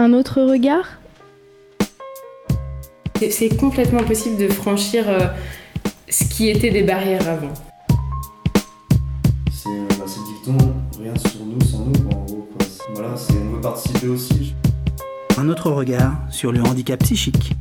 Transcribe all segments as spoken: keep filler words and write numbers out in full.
un autre regard ? C'est, c'est complètement possible de franchir euh, ce qui était des barrières avant. C'est, bah, c'est le dicton, rien sur nous sans nous, quoi, en gros. Quoi. C'est, voilà, c'est, on veut participer aussi. Un autre regard sur le handicap psychique.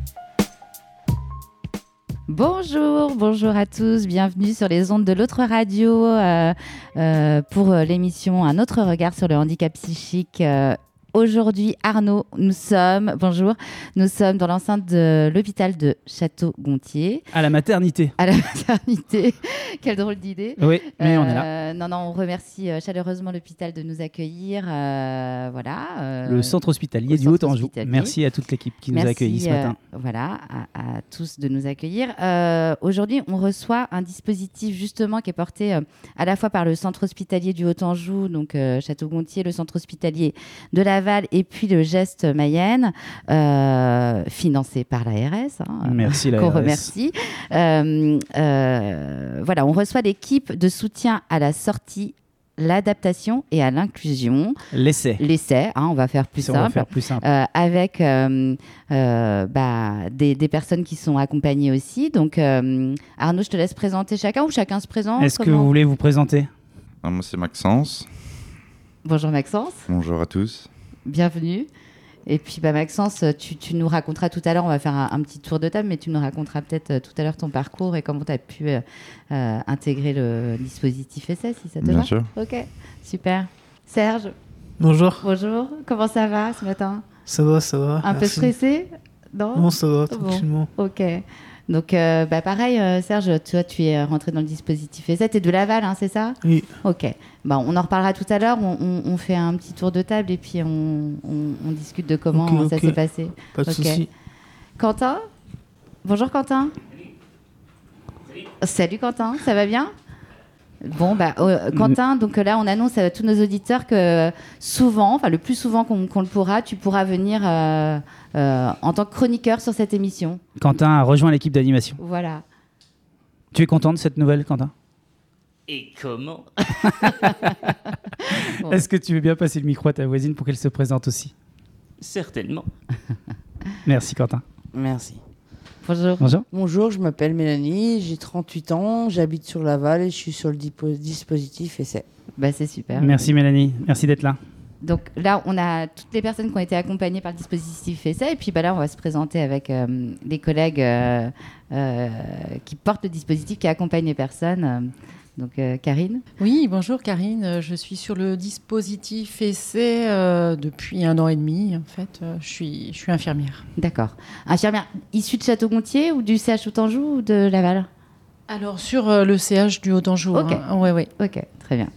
Bonjour, bonjour à tous, bienvenue sur les ondes de l'autre radio euh, euh, pour l'émission Un autre regard sur le handicap psychique. Euh, Aujourd'hui, Arnaud, nous sommes, bonjour, nous sommes dans l'enceinte de l'hôpital de Château-Gontier. À la maternité. À la maternité. Quelle drôle d'idée. Oui, mais euh, on est là. Non, non, on remercie chaleureusement l'hôpital de nous accueillir. Euh, voilà. Euh, le centre hospitalier du Haut-Anjou. Merci à toute l'équipe qui Merci, nous a accueillis ce matin. Euh, voilà, à, à tous de nous accueillir. Euh, aujourd'hui, on reçoit un dispositif justement qui est porté euh, à la fois par le centre hospitalier du Haut-Anjou, donc euh, Château-Gontier, le centre hospitalier de Laval, et puis le Geste Mayenne, euh, financé par l'A R S. Hein, Merci l'A R S. Qu'on remercie. Euh, euh, voilà, on reçoit l'équipe de soutien à la sortie, l'adaptation et à l'inclusion. L'essai. L'essai, hein, on va faire plus Ça, simple. On va faire plus simple. Euh, avec euh, euh, bah, des, des personnes qui sont accompagnées aussi. Donc, euh, Arnaud, je te laisse présenter chacun ou chacun se présente. Est-ce comment... que vous voulez vous présenter ? Alors, moi, c'est Maxence. Bonjour Maxence. Bonjour à tous. Bienvenue. Et puis bah, Maxence, tu, tu nous raconteras tout à l'heure, on va faire un, un petit tour de table, mais tu nous raconteras peut-être euh, tout à l'heure ton parcours et comment tu as pu euh, euh, intégrer le dispositif essai, si ça te va. Bien sûr. Ok, super. Serge. Bonjour. Bonjour. Comment ça va ce matin ? Ça va, ça va. Un merci. peu stressé ? Non, non, ça va, tranquillement. Bon. Ok. Donc, euh, bah pareil, euh, Serge, toi, tu es rentré dans le dispositif essai. Tu es de Laval, hein, c'est ça ? Oui. Ok. Bon, on en reparlera tout à l'heure. On, on, on fait un petit tour de table et puis on, on, on discute de comment okay, ça okay. s'est passé. Pas de okay. souci. Quentin ? Bonjour Quentin. Salut. Salut Quentin, ça va bien ? Bon, bah, euh, Quentin, donc là, on annonce à tous nos auditeurs que souvent, enfin le plus souvent qu'on, qu'on le pourra, tu pourras venir euh, euh, en tant que chroniqueur sur cette émission. Quentin a rejoint l'équipe d'animation. Voilà. Tu es content de cette nouvelle, Quentin ? Et comment ? Bon. Est-ce que tu veux bien passer le micro à ta voisine pour qu'elle se présente aussi ? Certainement. Merci Quentin. Merci. Bonjour. Bonjour. Bonjour, je m'appelle Mélanie, j'ai trente-huit ans, j'habite sur Laval et je suis sur le dipo- dispositif essai. Bah, c'est super. Merci Mélanie, merci d'être là. Donc là, on a toutes les personnes qui ont été accompagnées par le dispositif essai et puis bah, là, on va se présenter avec euh, les collègues euh, euh, qui portent le dispositif, qui accompagnent les personnes. Euh, Donc, euh, Karine ? Oui, bonjour Karine. Je suis sur le dispositif essai euh, depuis un an et demi. En fait, euh, je suis, je suis infirmière. D'accord. Infirmière issue de Château-Gontier ou du C H Haut-Anjou ou de Laval ? Alors, sur euh, le C H du Haut-Anjou. Ok. Hein. Ouais, ouais. Ok, très bien.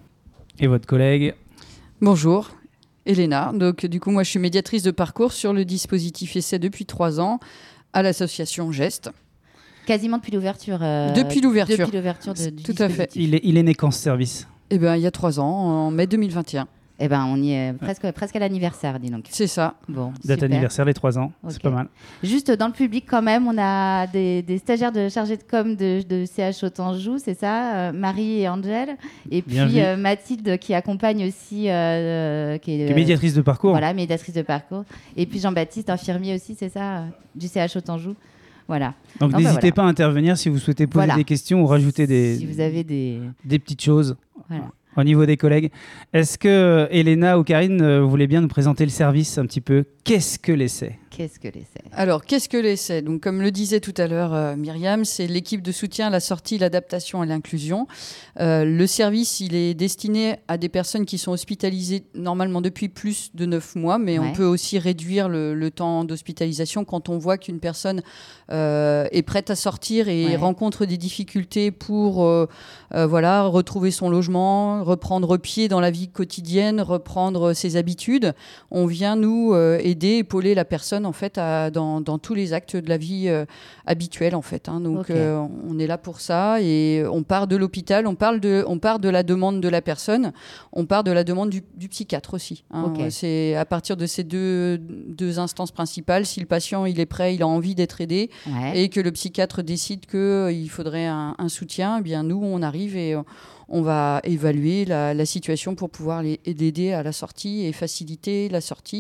Et votre collègue ? Bonjour, Elena. Donc, du coup, moi, je suis médiatrice de parcours sur le dispositif essai depuis trois ans à l'association Geste. Quasiment depuis l'ouverture. Euh, depuis l'ouverture. Depuis l'ouverture de, du Tout à fait. Il est, il est né quand ce service ? Eh bien, il y a trois ans, en mai deux mille vingt et un. Eh bien, on y est presque, presque à l'anniversaire, dis donc. C'est ça. Bon, Date super. anniversaire, les trois ans, Okay. c'est pas mal. Juste dans le public, quand même, on a des, des stagiaires de chargés de com de, de C H Haut-Anjou, c'est ça, euh, Marie et Angèle. Et Bien puis vu. euh, Mathilde qui accompagne aussi. Euh, qui est, Qui est médiatrice de parcours. Voilà, médiatrice de parcours. Et puis Jean-Baptiste, infirmier aussi, c'est ça, euh, du C H Haut-Anjou. Voilà. Donc non, n'hésitez bah, voilà. pas à intervenir si vous souhaitez poser Voilà. des questions ou rajouter des, Si vous avez des, des petites choses voilà. au niveau des collègues. Est-ce que Elena ou Karine euh, voulez bien nous présenter le service un petit peu ? Qu'est-ce que l'essai ? Qu'est-ce que l'essai ? Alors, qu'est-ce que l'essai ? Donc, comme le disait tout à l'heure euh, Myriam, c'est l'équipe de soutien à la sortie, l'adaptation et l'inclusion. Euh, le service, il est destiné à des personnes qui sont hospitalisées normalement depuis plus de neuf mois, mais Ouais. on peut aussi réduire le, le temps d'hospitalisation quand on voit qu'une personne euh, est prête à sortir et Ouais. rencontre des difficultés pour euh, euh, voilà, retrouver son logement, reprendre pied dans la vie quotidienne, reprendre ses habitudes. On vient nous euh, aider, épauler la personne en fait à, dans, dans tous les actes de la vie euh, habituelle en fait. Hein. Donc Ok. euh, on est là pour ça et on part de l'hôpital, on, parle de, on part de la demande de la personne, on part de la demande du, du psychiatre aussi. Hein. Ok. C'est à partir de ces deux, deux instances principales, si le patient il est prêt, il a envie d'être aidé Ouais. et que le psychiatre décide qu'il faudrait un, un soutien, eh bien nous on arrive et euh, on va évaluer la, la situation pour pouvoir les- l'aider à la sortie et faciliter la sortie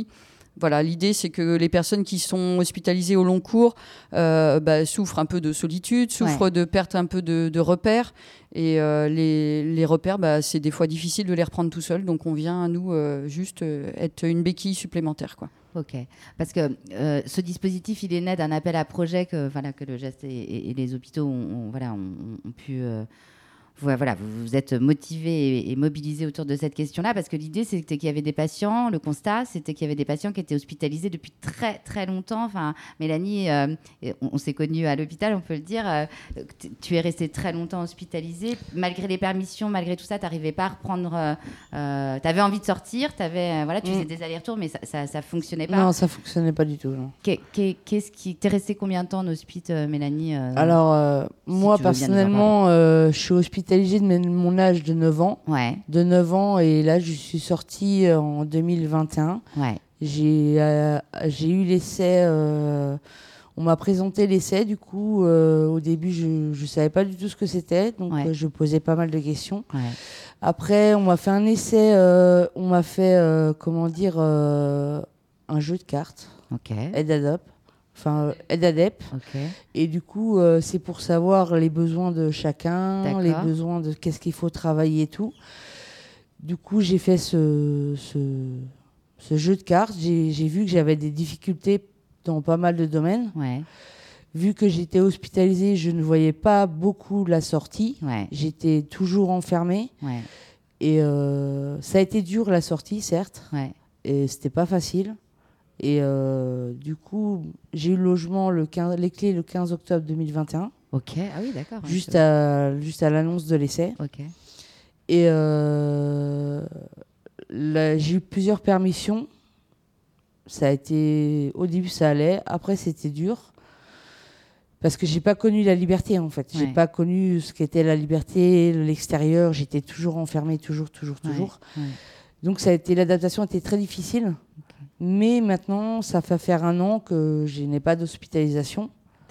Voilà, l'idée, c'est que les personnes qui sont hospitalisées au long cours euh, bah, souffrent un peu de solitude, souffrent ouais. de perte un peu de, de repères. Et euh, les, les repères, bah, c'est des fois difficile de les reprendre tout seul. Donc, on vient, nous, euh, juste euh, être une béquille supplémentaire, quoi. Ok, parce que euh, ce dispositif, il est né d'un appel à projet que, voilà, que le Geste et, et, et les hôpitaux ont, ont, voilà, ont, ont pu... Euh, Voilà, vous vous êtes motivé et mobilisé autour de cette question-là parce que l'idée, c'était qu'il y avait des patients, le constat, c'était qu'il y avait des patients qui étaient hospitalisés depuis très, très longtemps. Enfin, Mélanie, euh, on, on s'est connus à l'hôpital, on peut le dire. Euh, tu es restée très longtemps hospitalisée. Malgré les permissions, malgré tout ça, tu n'arrivais pas à reprendre... Euh, tu avais envie de sortir, t'avais, voilà, tu faisais des allers-retours, mais ça ne fonctionnait pas. Non, ça ne fonctionnait pas du tout. Non. Qu'est-ce qui... T'es restée combien de temps en hospice, Mélanie euh, Alors, euh, si moi, personnellement, euh, je suis hospitalisée de mon âge de neuf ans. Ouais. De neuf ans, et là, je suis sortie en deux mille vingt et un. Ouais. J'ai, euh, j'ai eu l'essai... Euh, on m'a présenté l'essai, du coup, euh, au début, je ne savais pas du tout ce que c'était, donc ouais. euh, je posais pas mal de questions. Ouais. Après, on m'a fait un essai, euh, on m'a fait, euh, comment dire, euh, un jeu de cartes. Ok. Aide-Adop. Enfin, aide-Adep. Okay. Et du coup, euh, c'est pour savoir les besoins de chacun, D'accord. les besoins de qu'est-ce qu'il faut travailler et tout. Du coup, j'ai fait ce, ce, ce jeu de cartes. J'ai, j'ai vu que j'avais des difficultés dans pas mal de domaines. Ouais. Vu que j'étais hospitalisée, je ne voyais pas beaucoup la sortie. Ouais. J'étais toujours enfermée. Ouais. Et euh, ça a été dur, la sortie, certes. Ouais. Et c'était pas facile. Et euh, du coup, j'ai eu le logement, le quinze, les clés le quinze octobre deux mille vingt et un. Ok, ah oui, d'accord. Juste, à, juste à l'annonce de l'essai. Ok. Et euh, là, j'ai eu plusieurs permissions. Ça a été... Au début, ça allait. Après, c'était dur. Parce que j'ai pas connu la liberté, en fait. Ouais. J'ai pas connu ce qu'était la liberté, l'extérieur. J'étais toujours enfermée, toujours, toujours, toujours. Ouais. Ouais. Donc, ça a été, l'adaptation a été très difficile. Okay. Mais maintenant, ça fait faire un an que je n'ai pas d'hospitalisation.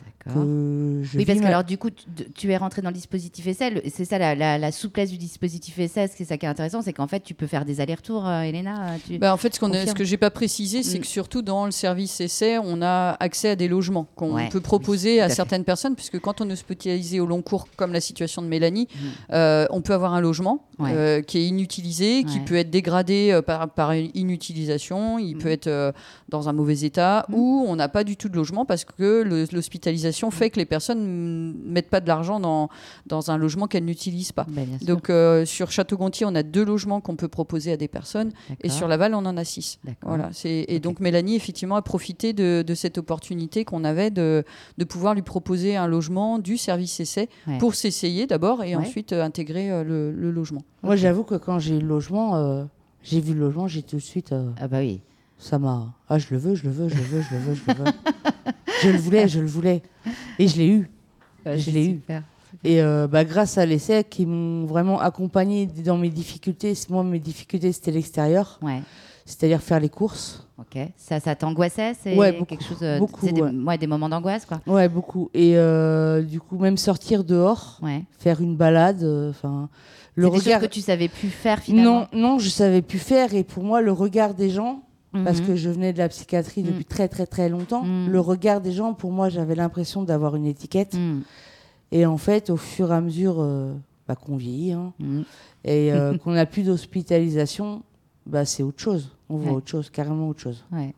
Que je oui, parce que ma... alors du coup, tu, tu es rentré dans le dispositif essai. C'est ça la, la, la souplesse du dispositif essai. C'est ça qui est intéressant, c'est qu'en fait, tu peux faire des allers-retours, euh, Elena. Tu... Bah, en fait, ce, qu'on a, ce que j'ai pas précisé, c'est mm. que surtout dans le service essai, on a accès à des logements qu'on ouais, peut proposer oui, à, à certaines personnes, puisque quand on est hospitalisé au long cours, comme la situation de Mélanie, mm. euh, on peut avoir un logement ouais. euh, qui est inutilisé, ouais. qui peut être dégradé euh, par, par inutilisation, il mm. peut être euh, dans un mauvais état, mm. ou on n'a pas du tout de logement parce que le, l'hospitalisation fait que les personnes ne mettent pas de l'argent dans, dans un logement qu'elles n'utilisent pas. Ben, Donc euh, sur Château-Gontier, on a deux logements qu'on peut proposer à des personnes. D'accord. Et sur Laval, on en a six. Voilà, c'est, et okay. donc Mélanie, effectivement, a profité de, de cette opportunité qu'on avait de, de pouvoir lui proposer un logement du service essai ouais. pour s'essayer d'abord et ouais. ensuite euh, intégrer euh, le, le logement. Moi, okay. j'avoue que quand j'ai eu le logement, euh, j'ai vu le logement, j'ai tout de suite... Euh, ah bah oui. Ça m'a... Ah, je le veux, je le veux, je le veux, je le veux, je le veux. Je le voulais, je le voulais. Et je l'ai eu. Ouais, je l'ai super, eu. Super. Et euh, bah, grâce à l'essai qui m'ont vraiment accompagnée dans mes difficultés, moi, mes difficultés, c'était l'extérieur. Ouais. C'est-à-dire faire les courses. Ok. Ça, ça t'angoissait? C'est ouais, beaucoup, quelque chose, euh, beaucoup, c'est des, ouais. ouais, des moments d'angoisse, quoi. Ouais, beaucoup. Et euh, du coup, même sortir dehors, ouais. faire une balade, enfin... Euh, le c'est regard... des choses que tu savais plus faire, finalement? Non, non, je savais plus faire. Et pour moi, le regard des gens... Mmh. Parce que je venais de la psychiatrie depuis mmh. très très très longtemps. Mmh. Le regard des gens, pour moi, j'avais l'impression d'avoir une étiquette. Mmh. Et en fait, au fur et à mesure euh, bah, qu'on vieillit hein, mmh. et euh, qu'on n'a plus d'hospitalisation, bah, c'est autre chose. On voit ouais. autre chose, carrément autre chose. Ouais.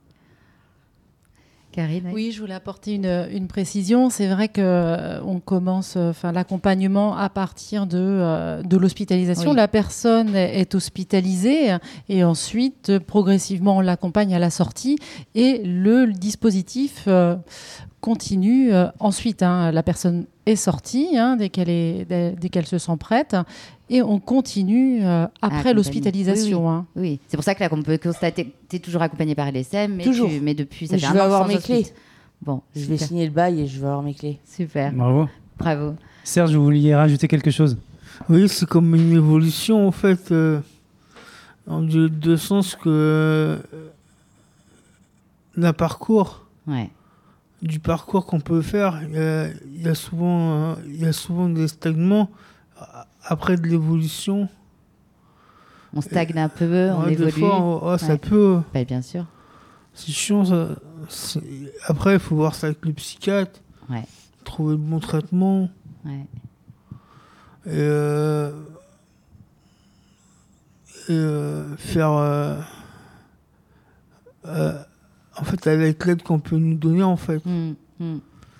Karine, oui, je voulais apporter une, une précision. C'est vrai qu'on euh, commence enfin, l'accompagnement à partir de, euh, de l'hospitalisation. Oui. La personne est hospitalisée et ensuite, progressivement, on l'accompagne à la sortie et le, le dispositif euh, continue euh, ensuite. Hein, la personne est sortie hein, dès, qu'elle est, dès, dès qu'elle se sent prête. Et on continue euh, après ah, l'hospitalisation. Oui, oui. Hein. oui, c'est pour ça que là, qu'on peut constater que tu es toujours accompagné par L S M, mais, toujours. Tu, mais depuis, ça mais fait je un vais an avoir sans mes hospice. clés. Bon, je super. vais signer le bail et je vais avoir mes clés. Super. Bravo. Bravo. Serge, vous vouliez rajouter quelque chose? Oui, c'est comme une évolution, en fait, euh, en deux, deux sens que euh, d'un parcours. Ouais. Du parcours qu'on peut faire, il y a, il y a souvent, euh, il y a souvent des stagnements. Après de l'évolution, on stagne un peu, on ouais, évolue. Des fois, oh, ça ouais. peut. Bah, bien sûr. c'est chiant ça. C'est- Après, il faut voir ça avec le psychiatre. Ouais. Trouver le bon traitement. Ouais. Et, euh, et euh, faire. euh, euh, en fait, avec l'aide qu'on peut nous donner, en fait. Mm, mm.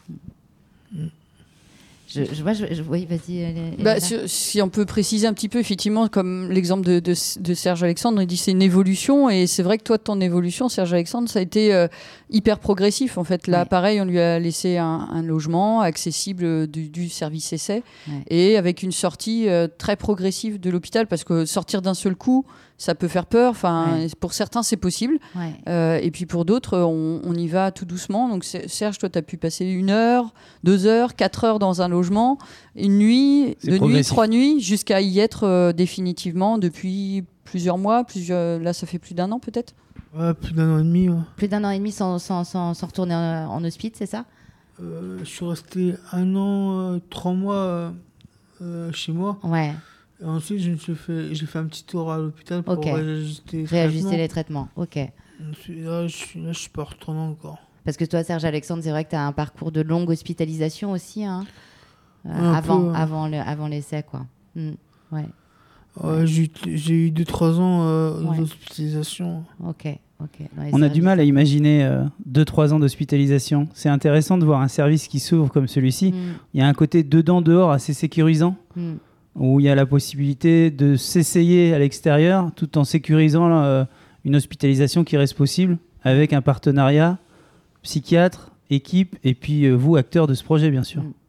Je, je vois, je, je- oui, vas-y. elle- elle Bah, est là. si, si on peut préciser un petit peu, effectivement, comme l'exemple de, de, de Serge Alexandre, il dit c'est une évolution, et c'est vrai que toi, ton évolution, Serge Alexandre, ça a été euh, hyper progressif. En fait, là, Ouais. pareil, on lui a laissé un, un logement accessible du, du service essai, Ouais. et avec une sortie euh, très progressive de l'hôpital, parce que sortir d'un seul coup, ça peut faire peur. Enfin, Ouais. pour certains, c'est possible. Ouais. Euh, et puis pour d'autres, on, on y va tout doucement. Donc c'est- Serge, toi, tu as pu passer une heure, deux heures, quatre heures dans un logement, une nuit, C'est deux nuits, progressif. trois nuits, jusqu'à y être euh, définitivement depuis plusieurs mois. Plusieurs... Là, ça fait plus d'un an peut-être. Ouais, plus d'un an et demi. Ouais. Plus d'un an et demi sans, sans, sans, sans retourner en, en hospice, c'est ça? Euh, je suis resté un an, euh, trois mois euh, euh, chez moi. Ouais. Et ensuite, je me suis fait, j'ai fait un petit tour à l'hôpital pour Ok. réajuster les Réajuster traitements. les traitements. Ok. Ensuite, Là, je suis, là, je suis pas retourné encore. Parce que toi, Serge Alexandre, c'est vrai que tu as un parcours de longue hospitalisation aussi, hein, euh, Un avant, peu, ouais. avant, le, avant l'essai, quoi. Mm, ouais. Ouais, j'ai, eu- j'ai eu deux trois ans euh, Ouais. d'hospitalisation. Ok, ok. Dans les On a services. du mal à imaginer deux trois ans d'hospitalisation. C'est intéressant de voir un service qui s'ouvre comme celui-ci. Mm, Il y a un côté dedans-dehors assez sécurisant, mm. où il y a la possibilité de s'essayer à l'extérieur tout en sécurisant euh, une hospitalisation qui reste possible avec un partenariat psychiatre, équipe et puis euh, vous, acteurs de ce projet, bien sûr. Mm.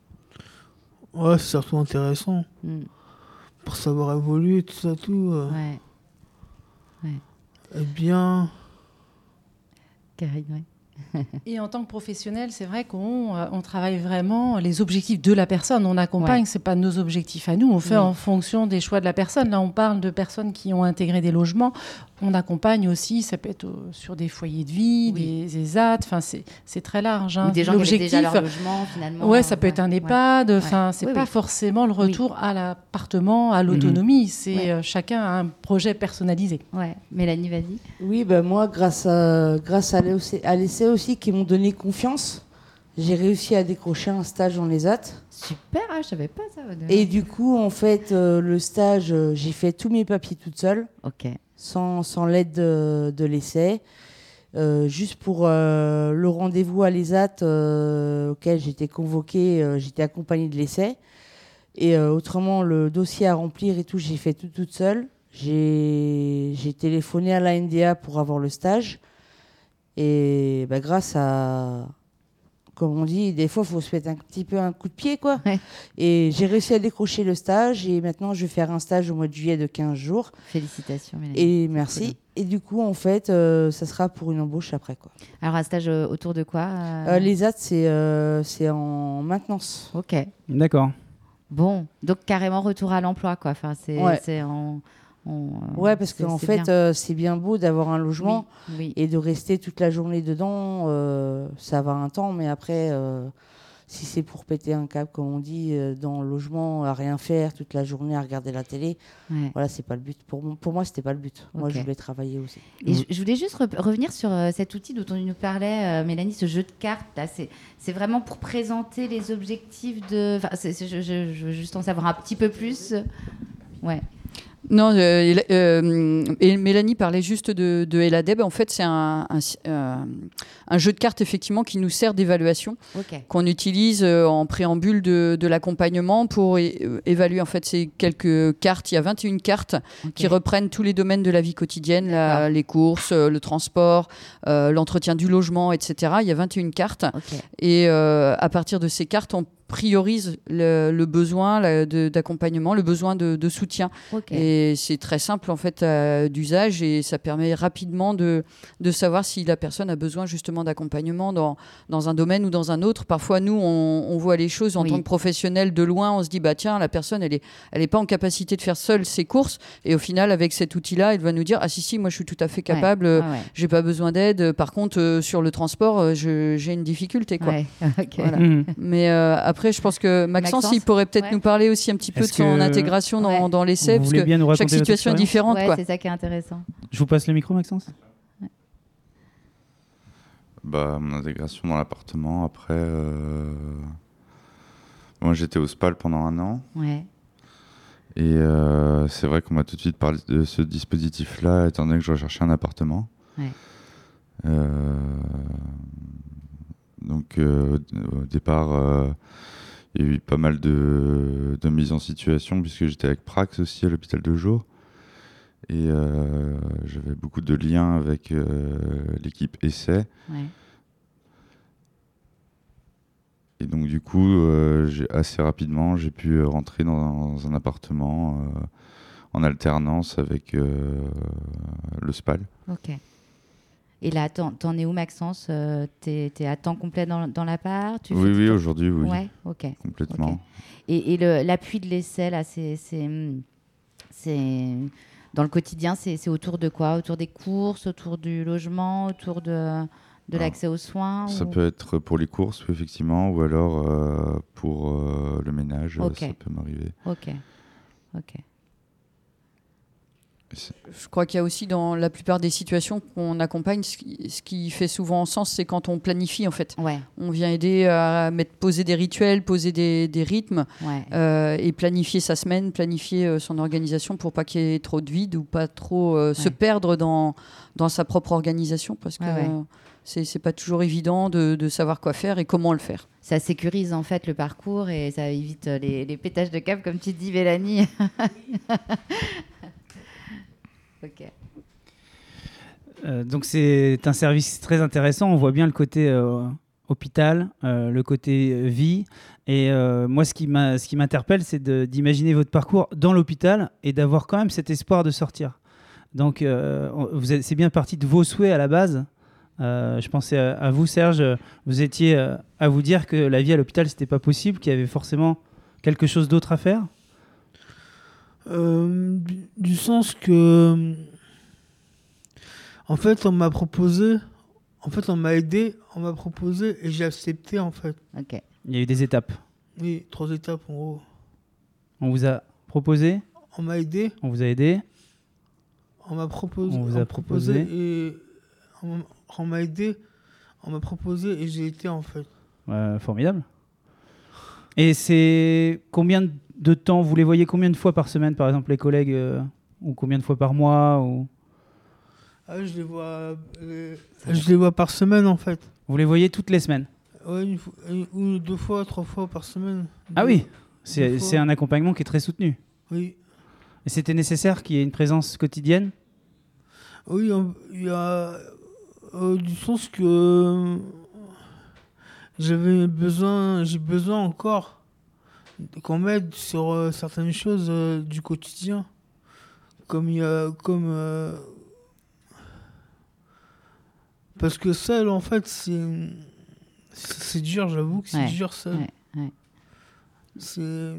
Ouais, c'est surtout intéressant. Mm. Pour savoir évoluer, tout ça, tout. Euh, Ouais. Ouais. eh bien. Karine, ouais. Et en tant que professionnel, c'est vrai qu'on euh, on travaille vraiment les objectifs de la personne. On accompagne, Ouais. c'est pas nos objectifs à nous. On fait Oui. en fonction des choix de la personne. Là, on parle de personnes qui ont intégré des logements. On accompagne aussi, ça peut être euh, sur des foyers de vie, Oui. des ESAT. Enfin, c'est c'est très large. Hein. Ou des gens qui avaient déjà leur L'objectif, logement, finalement. ouais, ça peut ouais, être un ouais. EHPAD. Enfin, c'est Oui, pas oui. forcément le retour à l'appartement, à l'autonomie. C'est Ouais. euh, chacun a un projet personnalisé. Ouais. Mélanie, vas-y. Oui, ben moi, grâce à, grâce à l'essai à l'essai aussi, qui m'ont donné confiance, j'ai réussi à décrocher un stage en ESAT. Super, ah, je savais pas ça. Et du coup, en fait, euh, le stage, euh, j'ai fait tous mes papiers toute seule, Ok. sans, sans l'aide de, de l'essai. Euh, juste pour euh, le rendez-vous à l'ESAT euh, auquel j'étais convoquée, euh, j'étais accompagnée de l'essai. Et euh, autrement, le dossier à remplir et tout, j'ai fait tout toute seule. J'ai j'ai téléphoné à la N D A pour avoir le stage. Et bah, grâce à, comme on dit, des fois, il faut se mettre un petit peu un coup de pied, quoi. Ouais. Et j'ai réussi à décrocher le stage. Et maintenant, je vais faire un stage au mois de juillet de quinze jours. Félicitations, Mélanie. Et merci. Et du coup, en fait, euh, ça sera pour une embauche après, quoi. Alors, un stage euh, autour de quoi euh Euh, les A T, c'est euh, c'est en maintenance. Ok. D'accord. Bon, donc carrément retour à l'emploi, quoi. Enfin, c'est Ouais. c'est en, en, euh, Ouais, parce c'est- qu'en c'est fait, bien. euh, c'est bien beau d'avoir un logement Oui, oui. et de rester toute la journée dedans. euh, ça va un temps, mais après, euh, si c'est pour péter un câble, comme on dit, euh, dans le logement, à rien faire toute la journée, à regarder la télé, Ouais. voilà, c'est pas le but. Pour, mon- pour moi, c'était pas le but. Moi, Ok. je voulais travailler aussi. Et je, je voulais juste re- revenir sur euh, cet outil dont on nous parlait, euh, Mélanie, ce jeu de cartes. Là, c'est, c'est vraiment pour présenter les objectifs de. Enfin, c'est- c'est- je, je- je veux juste en savoir un petit peu plus. Ouais. Non, euh, euh, et Mélanie parlait juste de, de Eladeb. En fait, c'est un, un, euh, un jeu de cartes effectivement qui nous sert d'évaluation, Ok. qu'on utilise euh, en préambule de, de l'accompagnement pour é- euh, évaluer en fait ces quelques cartes. Il y a vingt et une cartes Ok. qui reprennent tous les domaines de la vie quotidienne, la- D'accord. les courses, euh, le transport, euh, l'entretien du logement, et cetera. Il y a vingt et une cartes. Ok. Et euh, à partir de ces cartes, on priorise le, le besoin la- de- d'accompagnement, le besoin de, de soutien. Ok. Et c'est très simple en fait euh, d'usage et ça permet rapidement de, de savoir si la personne a besoin justement d'accompagnement dans, dans un domaine ou dans un autre. Parfois, nous, on, on voit les choses en Oui. tant que professionnel de loin. On se dit, bah tiens, la personne, elle est, elle est pas en capacité de faire seule ses courses. Et au final, avec cet outil-là, elle va nous dire, ah si, si, moi, je suis tout à fait capable. Ouais, euh, ouais, ouais. J'ai pas besoin d'aide. Par contre, euh, sur le transport, euh, je- j'ai une difficulté, quoi. Ouais, ok. Voilà. Mhm. Mais euh, après, je pense que Maxence, Maxence il pourrait peut-être Ouais. nous parler aussi un petit peu Est-ce de son que- intégration dans, Ouais. dans l'essai, Vous parce voulez que bien nous chaque raconter votre situation est expérience différente. Ouais, quoi. c'est ça qui est intéressant. Je vous passe le micro, Maxence. bah, mon intégration dans l'appartement. Après, euh... moi j'étais au S P A L pendant un an. Ouais. Et euh, c'est vrai qu'on m'a tout de suite parlé de ce dispositif-là, étant donné que je recherchais un appartement. Ouais. Euh... Donc euh, au départ, euh, il y a eu pas mal de, de mise en situation, puisque j'étais avec Prax aussi à l'hôpital de jour. Et euh, j'avais beaucoup de liens avec euh, l'équipe Essai. Ouais. Et donc du coup, euh, j'ai, assez rapidement, j'ai pu rentrer dans, dans un appartement euh, en alternance avec euh, le S P A L. Ok. Et là, t'en, t'en es où, Maxence? euh, t'es, t'es à temps complet dans, dans l'appart? Tu Oui, fais oui, tout- aujourd'hui, oui. Ouais, ok. Complètement. Ok. Et, et le, l'appui de l'essai, là, c'est, c'est, c'est dans le quotidien, c'est, c'est autour de quoi? Autour des courses, autour du logement, autour de, de Alors, l'accès aux soins? Ça ou... peut être pour les courses, effectivement, ou alors euh, pour euh, le ménage, Ok. ça peut m'arriver. Ok, ok. Je crois qu'il y a aussi dans la plupart des situations qu'on accompagne, ce qui, ce qui fait souvent sens, c'est quand on planifie en fait. Ouais. On vient aider à mettre, poser des rituels, poser des, des rythmes Ouais. euh, et planifier sa semaine, planifier euh, son organisation pour pas qu'il y ait trop de vide ou pas trop euh, se Ouais. perdre dans, dans sa propre organisation parce que Ouais, ouais. euh, c'est, c'est pas toujours évident de, de savoir quoi faire et comment le faire. Ça sécurise en fait le parcours et ça évite les, les pétages de câbles, comme tu dis, Mélanie. Ok. Euh, donc c'est un service très intéressant. On voit bien le côté euh, hôpital, euh, le côté euh, vie. Et euh, moi, ce qui, m'a, ce qui m'interpelle, c'est de, d'imaginer votre parcours dans l'hôpital et d'avoir quand même cet espoir de sortir. Donc euh, vous êtes, c'est bien parti de vos souhaits à la base. Euh, je pensais à, à vous, Serge. Vous étiez euh, à vous dire que la vie à l'hôpital, c'était pas possible, qu'il y avait forcément quelque chose d'autre à faire. Euh, du, du sens que, en fait, on m'a proposé, en fait, on m'a aidé, on m'a proposé et j'ai accepté, en fait. Ok. Il y a eu des étapes. Oui, trois étapes en gros. On vous a proposé, On m'a aidé, on vous a aidé, on m'a proposé, On vous a m'a proposé. et on, on m'a aidé, on m'a proposé et j'ai été, en fait. Euh, formidable. Et c'est combien de temps, vous les voyez combien de fois par semaine, par exemple, les collègues, euh, ou combien de fois par mois ou... Ah, je les vois, euh, je les vois par semaine, en fait. Vous les voyez toutes les semaines? Ouais, une, fois- une ou deux fois, trois fois par semaine. Ah Deux- oui, deux c'est, fois. c'est un accompagnement qui est très soutenu. Oui. Et c'était nécessaire qu'il y ait une présence quotidienne? Oui, on- il y a euh, du sens que euh, j'avais besoin, j'ai besoin encore qu'on m'aide sur euh, certaines choses euh, du quotidien, comme il y a, comme euh, parce que seul en fait c'est c'est c'est dur, j'avoue que c'est Ouais, dur seul. ouais, ouais. C'est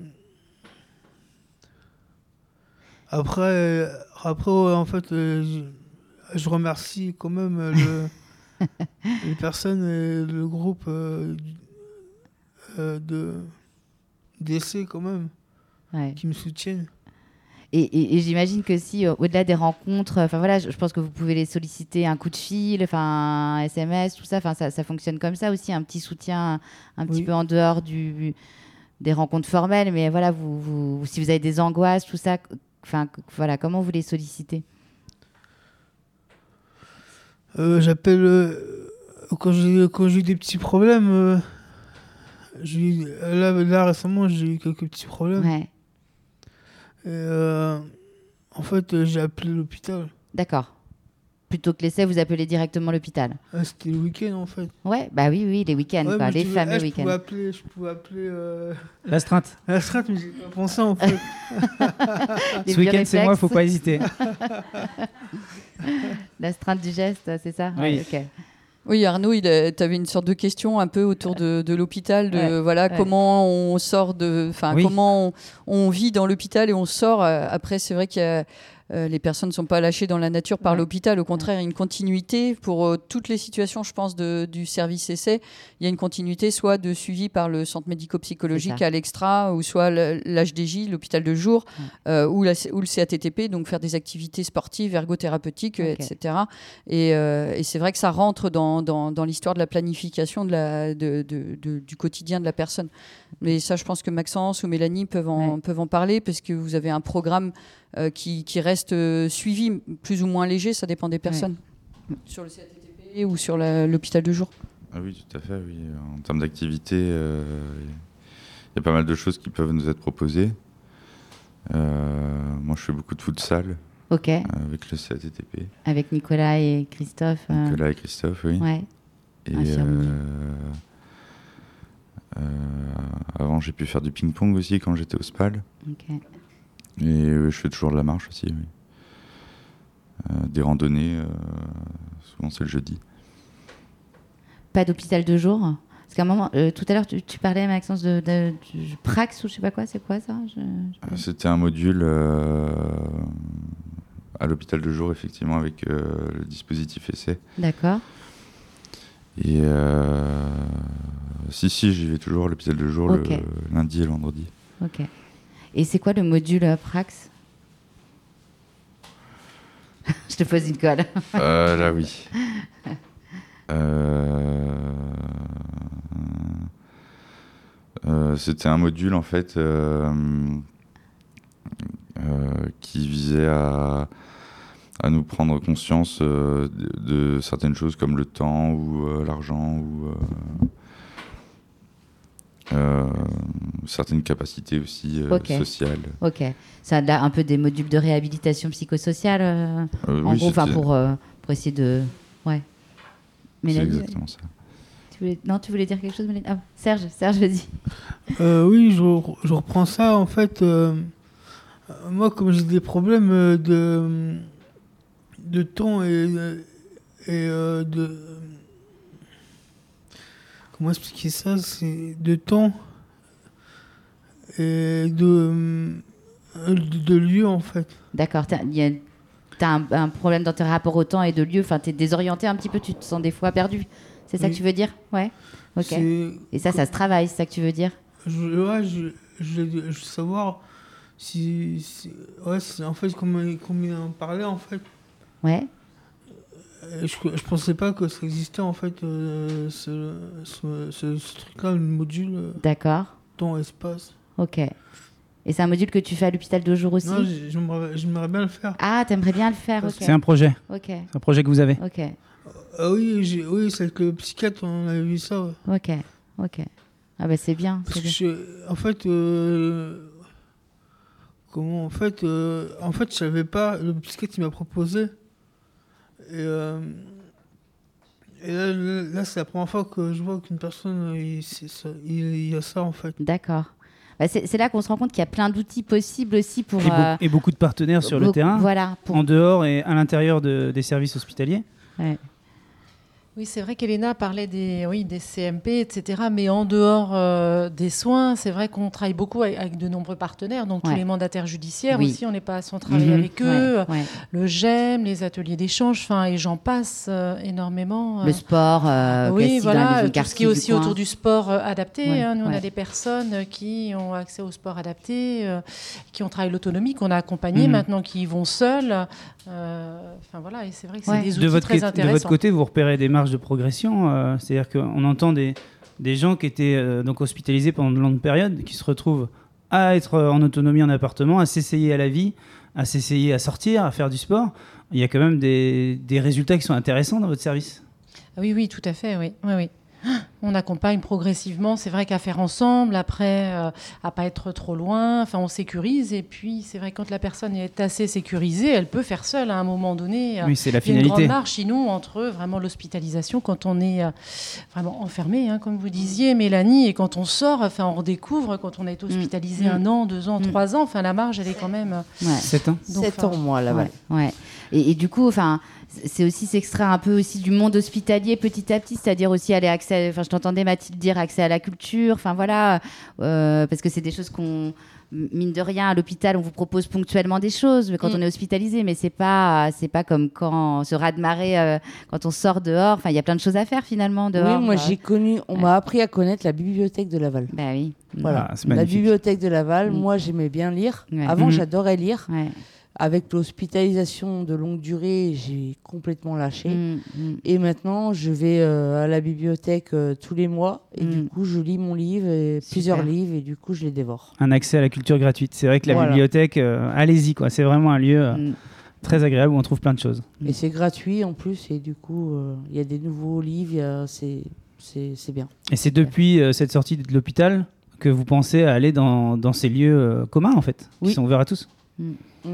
après euh, après ouais, en fait euh, je, je remercie quand même euh, le les personnes et le groupe euh, du- euh, de d'essai quand même Ouais. qui me soutiennent. Et, et- et j'imagine que si, euh, au-delà des rencontres, enfin voilà, je, je pense que vous pouvez les solliciter un coup de fil, enfin un S M S, tout ça, enfin ça, ça fonctionne comme ça aussi, un petit soutien un, un petit Oui. peu en dehors du, des rencontres formelles, mais voilà, vous, vous, si vous avez des angoisses, tout ça, enfin voilà, comment vous les sollicitez? Euh, j'appelle euh, quand j'ai quand j'ai eu des petits problèmes. euh, j'ai eu- là, là récemment j'ai eu quelques petits problèmes. Ouais, Et, euh, en fait euh, j'ai appelé l'hôpital. d'accord. Plutôt que l'essai, vous appelez directement l'hôpital. Ah, c'était le week-end en fait. Ouais, bah oui, oui, les week-ends, Ouais, quoi, mais les je pouvais- fameux ah, je week-ends. pouvais appeler, je pouvais appeler euh, L'astreinte. l'astreinte, mais j'ai pas pensé en fait. Les Ce vieux week-end, c'est moi, réflexes. faut pas hésiter. L'astreinte du geste, c'est ça? Oui. Ouais, ok. Oui, Arnaud, tu avais une sorte de question un peu autour de, de l'hôpital, de Ouais, voilà ouais. comment on sort de, enfin Oui. comment on, on vit dans l'hôpital et on sort. euh, Après, c'est vrai qu'il y a euh, les personnes ne sont pas lâchées dans la nature par ouais. l'hôpital. Au contraire, il y a une continuité pour euh, toutes les situations, je pense, de, du service essai. Il y a une continuité soit de suivi par le centre médico-psychologique à l'Extra, ou soit l'H D J, l'hôpital de jour, ouais. euh, ou, la, ou le C A T T P, donc faire des activités sportives, ergothérapeutiques, okay. et cetera. Et, euh, et c'est vrai que ça rentre dans, dans, dans l'histoire de la planification de la, de, de, de, du quotidien de la personne. Mais ça, je pense que Maxence ou Mélanie peuvent en, ouais. peuvent en parler, parce que vous avez un programme euh, qui, qui reste euh, suivi, plus ou moins léger, ça dépend des personnes, ouais. sur le C A T T P ou sur la, l'hôpital de jour. Ah oui, tout à fait, oui. En termes d'activité, il euh, y a pas mal de choses qui peuvent nous être proposées. Euh, moi, je fais beaucoup de futsal. Ok. Euh, avec le C A T T P. Avec Nicolas et Christophe. Euh... Nicolas et Christophe, oui. Ouais. Et euh, euh, avant, j'ai pu faire du ping-pong aussi quand j'étais au S P A L. Ok. Et euh, je fais toujours de la marche aussi, oui. Euh, des randonnées, euh, souvent c'est le jeudi. Pas d'hôpital de jour? Parce qu'à un moment, euh, tout à l'heure, tu, tu parlais, Maxence, de, de, de Prax ou je sais pas quoi, c'est quoi ça? je, je... C'était un module euh, à l'hôpital de jour, effectivement, avec euh, le dispositif essai. D'accord. Et euh, si, si, j'y vais toujours à l'hôpital de jour okay. le lundi et le vendredi. Ok. Et c'est quoi le module euh, Prax? Je te pose une colle. euh, là, oui. Euh, euh, c'était un module en fait euh, euh, qui visait à, à nous prendre conscience euh, de, de certaines choses comme le temps ou euh, l'argent ou euh, euh, certaines capacités aussi euh, okay. sociales. Ok, ça a un peu des modules de réhabilitation psychosociale euh, euh, en oui, gros, enfin pour, euh, pour essayer de ouais. Mélanie, c'est exactement ça. Tu voulais... Non, tu voulais dire quelque chose, Mélanie? Ah, Serge, Serge, vas-y. Euh, oui, je, je reprends ça. En fait, euh, moi, comme j'ai des problèmes de, de temps et, et euh, de... Comment expliquer ça? C'est de temps et de, de, de lieu, en fait. D'accord. Il y a... Tu as un, un problème dans tes rapports au temps et de lieu, enfin, tu es désorienté un petit peu, tu te sens des fois perdu. C'est ça oui. que tu veux dire? Ouais. Ok. C'est... Et ça, ça se travaille, c'est ça que tu veux dire? je, Ouais, je, je, je veux savoir si. si ouais, c'est, en fait, comme, comme il en parlait, en fait. Ouais. Je, je pensais pas que ça existait, en fait, euh, ce, ce, ce, ce truc-là, le module. D'accord. Temps-espace. Ok. Et c'est un module que tu fais à l'hôpital de jour aussi? Non, j'aimerais, j'aimerais bien le faire. Ah, t'aimerais bien le faire, ok. C'est un projet. Ok. C'est un projet que vous avez. Ok. Euh, oui, j'ai, oui, c'est avec le psychiatre, on avait vu ça. Ouais. Ok, ok. Ah bah c'est bien. Parce c'est que bien. Je, en fait, euh, comment, en fait, euh, en fait, je savais pas. Le psychiatre il m'a proposé. Et, euh, et là, là, c'est la première fois que je vois qu'une personne, il, c'est ça, il, il y a ça en fait. D'accord. Bah c'est, c'est là qu'on se rend compte qu'il y a plein d'outils possibles aussi pour... Et, euh, be- et beaucoup de partenaires sur beaucoup, le terrain, voilà, pour... en dehors et à l'intérieur de, des services hospitaliers. Ouais. Oui, c'est vrai qu'Elena parlait des, oui, des C M P, et cetera. Mais en dehors euh, des soins, c'est vrai qu'on travaille beaucoup avec, avec de nombreux partenaires. Donc, ouais. tous les mandataires judiciaires oui. aussi, on n'est pas sans travailler mmh. avec eux. Ouais, ouais. Le G E M, les ateliers d'échange, enfin, et j'en passe euh, énormément. Le sport, euh, oui, voilà, tout ce qui est aussi coin. autour du sport euh, adapté. Ouais, hein. Nous, ouais. on a des personnes qui ont accès au sport adapté, euh, qui ont travaillé l'autonomie, qu'on a accompagné mmh. maintenant, qui y vont seuls. Enfin, euh, voilà, et c'est vrai que c'est ouais. des outils de votre très qu- intéressants. De votre côté, vous repérez des marges de progression. Euh, c'est-à-dire qu'on entend des, des gens qui étaient euh, donc hospitalisés pendant de longues périodes, qui se retrouvent à être en autonomie en appartement, à s'essayer à la vie, à s'essayer à sortir, à faire du sport. Il y a quand même des, des résultats qui sont intéressants dans votre service. Oui, oui, tout à fait, oui. oui, oui. On accompagne progressivement, c'est vrai qu'à faire ensemble, après euh, à pas être trop loin, enfin on sécurise et puis c'est vrai que quand la personne est assez sécurisée, elle peut faire seule à un moment donné. Oui, c'est la il y a finalité. une grande marge sinon entre vraiment l'hospitalisation quand on est euh, vraiment enfermé, hein, comme vous disiez Mélanie, et quand on sort, enfin on redécouvre quand on est hospitalisé mmh. un an, deux ans, mmh. trois ans, enfin la marge elle est quand même. Ouais. Sept ans. Donc, Sept ans moi là-bas. Ouais. ouais. Et, et du coup, enfin. C'est aussi s'extraire un peu aussi du monde hospitalier petit à petit, c'est-à-dire aussi aller accès. Enfin, t'entendais Mathilde dire accès à la culture, enfin voilà, euh, parce que c'est des choses qu'on, mine de rien, à l'hôpital, on vous propose ponctuellement des choses, mais quand mm. on est hospitalisé, mais c'est pas, c'est pas comme quand ce raz-de-marée, euh, quand on sort dehors, enfin il y a plein de choses à faire finalement dehors. Oui, moi bah. j'ai connu, on ouais. m'a appris à connaître la bibliothèque de Laval. Bah oui. Voilà, ah, la bibliothèque de Laval, mm. moi j'aimais bien lire. Ouais. Avant mm. j'adorais lire. Ouais. Avec l'hospitalisation de longue durée, j'ai complètement lâché. Mmh, mmh. Et maintenant, je vais euh, à la bibliothèque euh, tous les mois. Et mmh. du coup, je lis mon livre, et plusieurs livres, et du coup, je les dévore. Un accès à la culture gratuite. C'est vrai que la voilà. bibliothèque, euh, allez-y, quoi. C'est vraiment un lieu euh, mmh. très agréable où on trouve plein de choses. Et c'est gratuit en plus. Et du coup, il euh, y a des nouveaux livres. Y a, c'est, c'est, c'est bien. Et c'est depuis euh, cette sortie de l'hôpital que vous pensez à aller dans, dans ces lieux euh, communs, en fait, oui. qui sont ouverts à tous. Mmh. Mmh.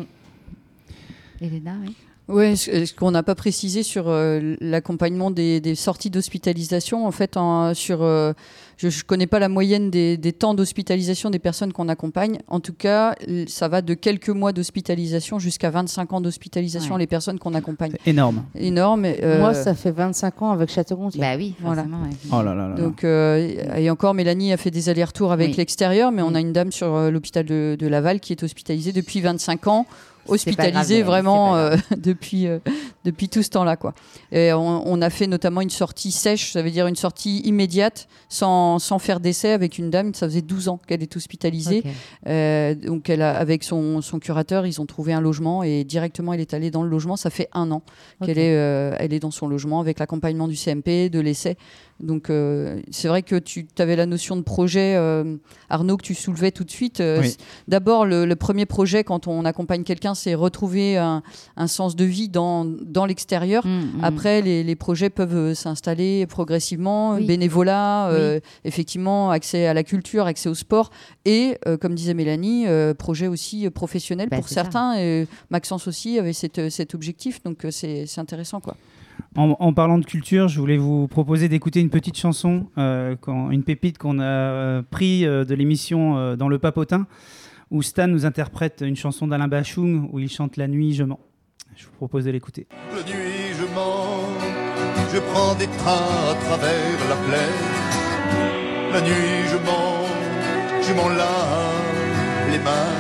Elena, oui. Oui, ce qu'on n'a pas précisé sur euh, l'accompagnement des, des sorties d'hospitalisation, en fait, en, sur, euh, je ne connais pas la moyenne des, des temps d'hospitalisation des personnes qu'on accompagne. En tout cas, ça va de quelques mois d'hospitalisation jusqu'à vingt-cinq ans d'hospitalisation, ouais. les personnes qu'on accompagne. C'est énorme. Énorme. Euh... Moi, ça fait vingt-cinq ans avec Château-Gontier. Bah oui, voilà. Ouais. Oh là là là. Donc, euh, et encore, Mélanie a fait des allers-retours avec oui. l'extérieur, mais oui. on a une dame sur euh, l'hôpital de, de Laval qui est hospitalisée depuis vingt-cinq ans. Hospitalisé grave, vraiment euh, depuis, euh, depuis tout ce temps-là, quoi. Et on, on a fait notamment une sortie sèche, ça veut dire une sortie immédiate, sans, sans faire d'essai, avec une dame, ça faisait douze ans qu'elle est hospitalisée. Okay. Euh, donc elle a, avec son, son curateur, ils ont trouvé un logement et directement elle est allée dans le logement. Ça fait un an okay. qu'elle est, euh, elle est dans son logement avec l'accompagnement du C M P, de l'essai. Donc euh, c'est vrai que tu avais la notion de projet, euh, Arnaud, que tu soulevais tout de suite. Euh, oui. D'abord, le, le premier projet, quand on accompagne quelqu'un, c'est retrouver un, un sens de vie dans, dans l'extérieur. Mmh, mmh. Après, les, les projets peuvent s'installer progressivement, oui. bénévolat, euh, oui. effectivement, accès à la culture, accès au sport et, euh, comme disait Mélanie, euh, projet aussi professionnel bah, pour certains. Et Maxence aussi avait cette, cet objectif, donc c'est, c'est intéressant, quoi. En, en parlant de culture, je voulais vous proposer d'écouter une petite chanson, euh, quand, une pépite qu'on a euh, pris euh, de l'émission euh, dans Le Papotin, où Stan nous interprète une chanson d'Alain Bachung où il chante La nuit, je mens. Je vous propose de l'écouter. La nuit, je mens, je prends des trains à travers la plaine. La nuit, je mens, je m'en lave les mains.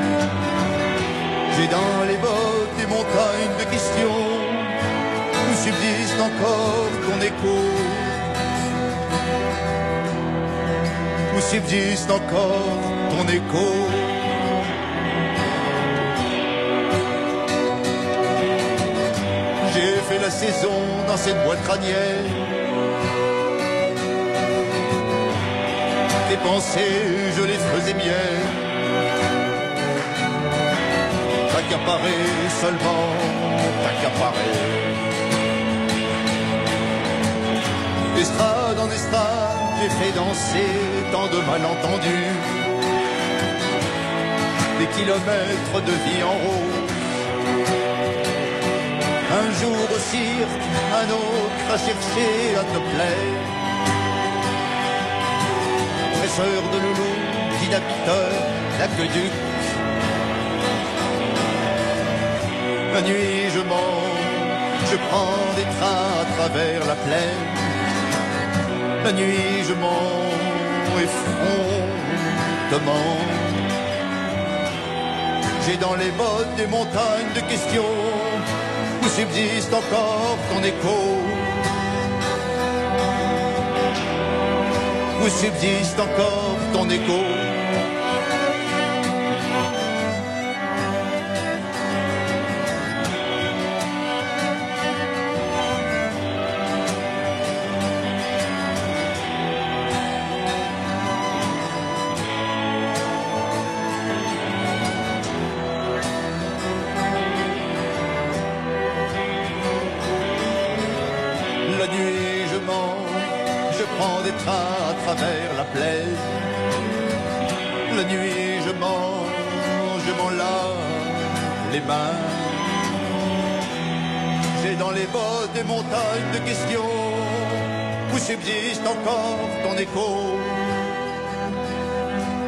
J'ai dans les bottes des montagnes de questions où subsiste encore ton écho, où subsiste encore ton écho. J'ai fait la saison dans cette boîte crânienne. Tes pensées, je les faisais miennes. T'accaparer seulement, t'accaparer. D'estrade en estrade, j'ai fait danser tant de malentendus. Des kilomètres de vie en rose. Un jour au cirque, un autre à chercher à te plaire. Presseur de loulou, dynamiteur, d'aqueduc. La nuit je mens, je prends des trains à travers la plaine. La nuit je mens effrontement. J'ai dans les bottes des montagnes de questions où subsiste encore ton écho. Où subsiste encore ton écho. À travers la plaine, la nuit je mens, je m'en lave les mains. J'ai dans les bottes des montagnes de questions où subsiste encore ton écho.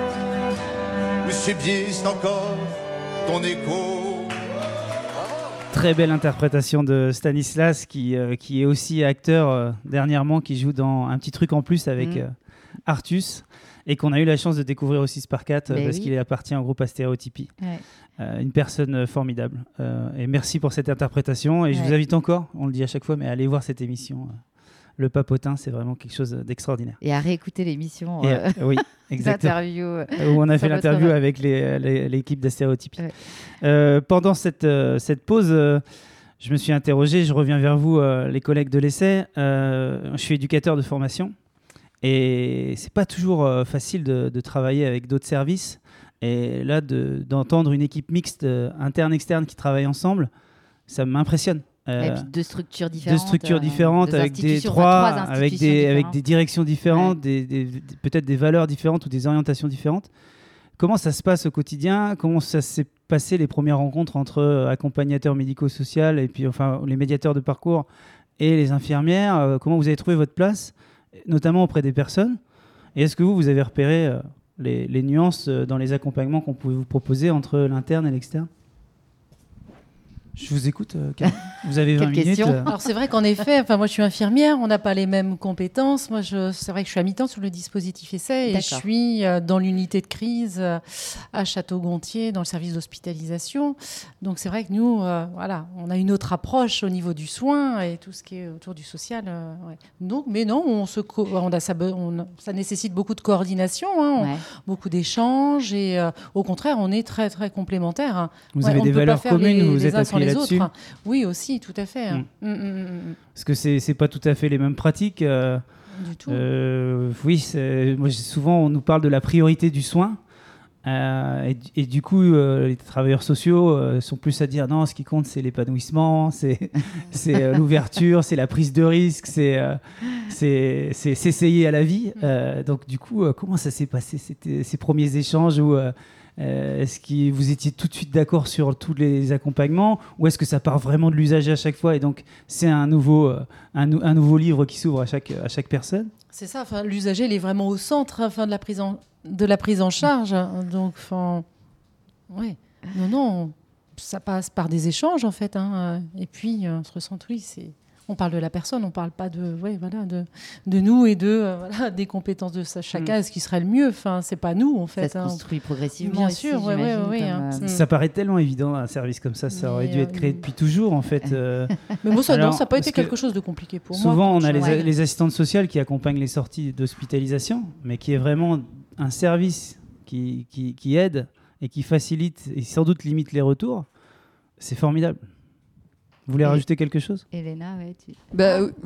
Où subsiste encore ton écho. Très belle interprétation de Stanislas, qui, euh, qui est aussi acteur euh, dernièrement, qui joue dans un petit truc en plus avec mmh. euh, Artus, et qu'on a eu la chance de découvrir aussi Sparkat euh, parce oui. qu'il appartient au groupe Astéréotypie. Ouais. Euh, une personne formidable. Euh, et merci pour cette interprétation. Et ouais. je vous invite encore, on le dit à chaque fois, mais allez voir cette émission. Euh, Le Papotin, c'est vraiment quelque chose d'extraordinaire. Et à réécouter l'émission. Et, euh, oui, exactement. L'interview. Euh, où on a fait l'interview avec les, les, l'équipe d'Astéréotypie. Ouais. Euh, pendant cette, euh, cette pause, euh, je me suis interrogé, je reviens vers vous, euh, les collègues de l'Essai. Euh, je suis éducateur de formation. Et c'est pas toujours euh, facile de, de travailler avec d'autres services. Et là, de, d'entendre une équipe mixte, euh, interne-externe, qui travaille ensemble, ça m'impressionne. Euh, et puis deux structures différentes. Deux structures différentes, euh, avec des trois, enfin, avec des avec des directions différentes, ouais. des, des, des, peut-être des valeurs différentes ou des orientations différentes. Comment ça se passe au quotidien ? Comment ça s'est passé les premières rencontres entre euh, accompagnateurs médico-sociaux et puis enfin les médiateurs de parcours et les infirmières ? euh, Comment vous avez trouvé votre place, notamment auprès des personnes ? Et est-ce que vous vous avez repéré euh, les, les nuances euh, dans les accompagnements qu'on pouvait vous proposer entre l'interne et l'externe ? Je vous écoute, euh, vous avez vingt minutes. Euh... Alors c'est vrai qu'en effet, enfin moi je suis infirmière, on n'a pas les mêmes compétences. Moi je, c'est vrai que je suis à mi-temps sur le dispositif Essai et D'accord. je suis euh, dans l'unité de crise euh, à Château-Gontier, dans le service d'hospitalisation. Donc c'est vrai que nous, euh, voilà, on a une autre approche au niveau du soin et tout ce qui est autour du social. Euh, ouais. Donc, mais non, on se co- on a ça, on, ça nécessite beaucoup de coordination, hein, on, ouais. beaucoup d'échanges et euh, au contraire, on est très très complémentaires. Hein. Vous ouais, avez des valeurs communes, les, vous les êtes appuyés là-dessus. Autres. Oui, aussi, tout à fait. Mmh. Mmh, mmh, mmh. Parce que c'est c'est pas tout à fait les mêmes pratiques. Euh, du tout. Euh, oui, c'est, moi, souvent on nous parle de la priorité du soin. Euh, et, et du coup, euh, les travailleurs sociaux euh, sont plus à dire non, ce qui compte, c'est l'épanouissement, c'est, c'est euh, l'ouverture, c'est la prise de risque, c'est, euh, c'est, c'est s'essayer à la vie. Euh, donc, du coup, euh, comment ça s'est passé, c'était, ces premiers échanges où, euh, euh, est-ce que vous étiez tout de suite d'accord sur tous les accompagnements ou est-ce que ça part vraiment de l'usager à chaque fois et donc c'est un nouveau, euh, un, un nouveau livre qui s'ouvre à chaque, à chaque personne ? C'est ça, enfin, l'usager il est vraiment au centre enfin, de la prise en de la prise en charge, donc enfin, ouais, non, non, ça passe par des échanges en fait, hein, et puis on se ressent, oui, c'est, on parle de la personne, on parle pas de, ouais, voilà, de, de nous et de, euh, voilà, des compétences de ça, chacun, mmh. ce qui serait le mieux, enfin, c'est pas nous en fait. Ça se hein, construit on... progressivement. Bien aussi, sûr, ouais, ouais, ouais, hein. ça, ça paraît tellement évident un service comme ça, ça aurait Mais dû être créé euh... depuis toujours en fait. Euh... Mais moi ça, Alors, non, ça n'a pas été quelque chose de compliqué pour souvent, moi. Souvent, on a les, ouais. les assistantes sociales qui accompagnent les sorties d'hospitalisation, mais qui est vraiment un service Qui, qui, qui aide et qui facilite et sans doute limite les retours, c'est formidable. Vous voulez et rajouter quelque chose ? Elena, ouais, tu... bah, euh...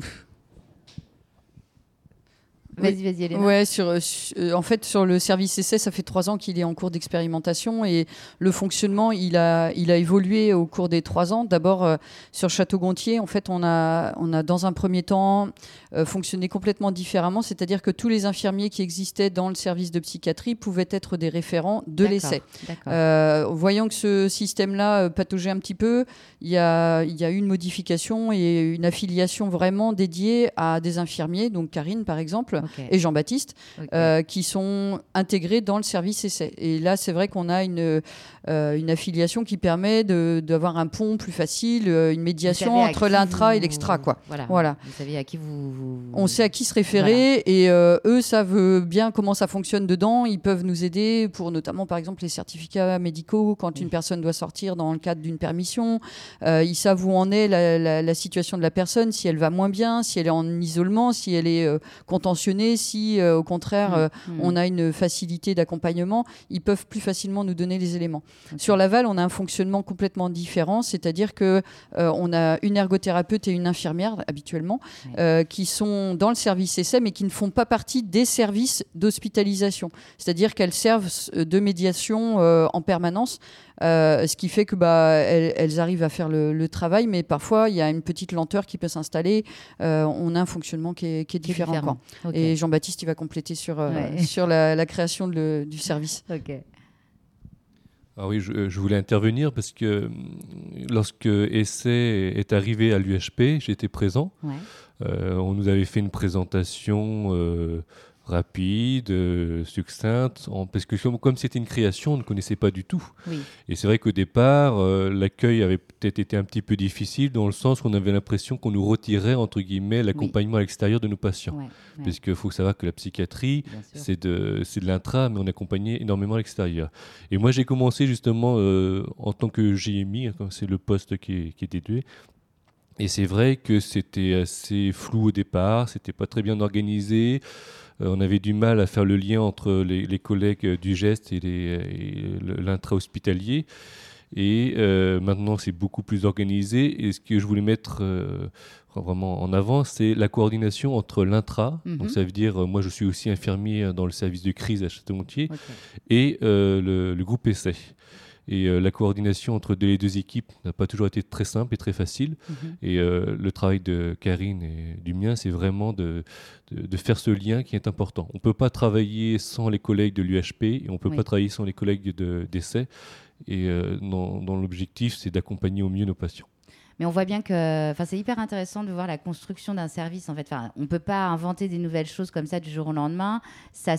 Vas-y, vas-y, Elena. Ouais, sur, sur, en fait, sur le service Essai, ça fait trois ans qu'il est en cours d'expérimentation et le fonctionnement, il a, il a évolué au cours des trois ans. D'abord, euh, sur Château-Gontier, en fait, on a, on a dans un premier temps euh, fonctionné complètement différemment, c'est-à-dire que tous les infirmiers qui existaient dans le service de psychiatrie pouvaient être des référents de D'accord. l'Essai. D'accord. Euh, voyant que ce système-là euh, pataugeait un petit peu, il y a, il y a eu une modification et une affiliation vraiment dédiée à des infirmiers, donc Karine, par exemple, Okay. et Jean-Baptiste, okay. euh, qui sont intégrés dans le service Essai. Et là, c'est vrai qu'on a une, euh, une affiliation qui permet de, d'avoir un pont plus facile, une médiation entre l'intra vous... et l'extra. Quoi. Voilà. Voilà. Vous savez à qui vous... vous... On sait à qui se référer, voilà. et euh, eux savent bien comment ça fonctionne dedans. Ils peuvent nous aider pour notamment, par exemple, les certificats médicaux, quand oui. une personne doit sortir dans le cadre d'une permission. Euh, ils savent où en est la, la, la situation de la personne, si elle va moins bien, si elle est en isolement, si elle est euh, contentionnée, si euh, au contraire euh, mmh. on a une facilité d'accompagnement, ils peuvent plus facilement nous donner les éléments. Okay. Sur Laval, on a un fonctionnement complètement différent, c'est-à-dire que euh, on a une ergothérapeute et une infirmière habituellement oui. euh, qui sont dans le service Essai mais qui ne font pas partie des services d'hospitalisation, c'est-à-dire qu'elles servent de médiation euh, en permanence. Euh, ce qui fait que bah, elles, elles arrivent à faire le, le travail, mais parfois il y a une petite lenteur qui peut s'installer. Euh, on a un fonctionnement qui est, qui est différent. différent. Okay. Et Jean-Baptiste, il va compléter sur, euh, ouais. sur la, la création de le, du service. Okay. Ah oui, je, je voulais intervenir parce que lorsque Essai est arrivé à l'U H P, j'étais présent. Ouais. Euh, on nous avait fait une présentation euh, rapide, euh, succincte, en- parce que comme comme c'était une création, on ne connaissait pas du tout. Oui. Et c'est vrai qu'au départ, euh, l'accueil avait peut-être été un petit peu difficile dans le sens qu'on avait l'impression qu'on nous retirait, entre guillemets, l'accompagnement à l'extérieur de nos patients. Ouais, ouais. Parce qu'il faut savoir que la psychiatrie, Bien sûr. c'est de, c'est de l'intra, mais on accompagnait énormément à l'extérieur. Et moi, j'ai commencé justement euh, en tant que J M I, hein, comme c'est le poste qui est, qui est déduit. Et c'est vrai que c'était assez flou au départ, c'était pas très bien organisé. Euh, on avait du mal à faire le lien entre les, les collègues euh, du geste et, les- et le- l'intra-hospitalier. Et euh, maintenant, c'est beaucoup plus organisé. Et ce que je voulais mettre euh, vraiment en avant, c'est la coordination entre l'intra. Mhm. Donc, ça veut dire, euh, moi, je suis aussi infirmier dans le service de crise à Château-Gontier, Ok. et euh, le, le groupe essai. Et euh, la coordination entre les deux équipes n'a pas toujours été très simple et très facile. Mhm. Et euh, le travail de Karine et du mien, c'est vraiment de, de, de faire ce lien qui est important. On ne peut pas travailler sans les collègues de l'U H P et on ne peut Oui. pas travailler sans les collègues de- d'essai. Et euh, dans, dans l'objectif, c'est d'accompagner au mieux nos patients. Mais on voit bien que, enfin, c'est hyper intéressant de voir la construction d'un service. En fait, enfin, on peut pas inventer des nouvelles choses comme ça du jour au lendemain. Ça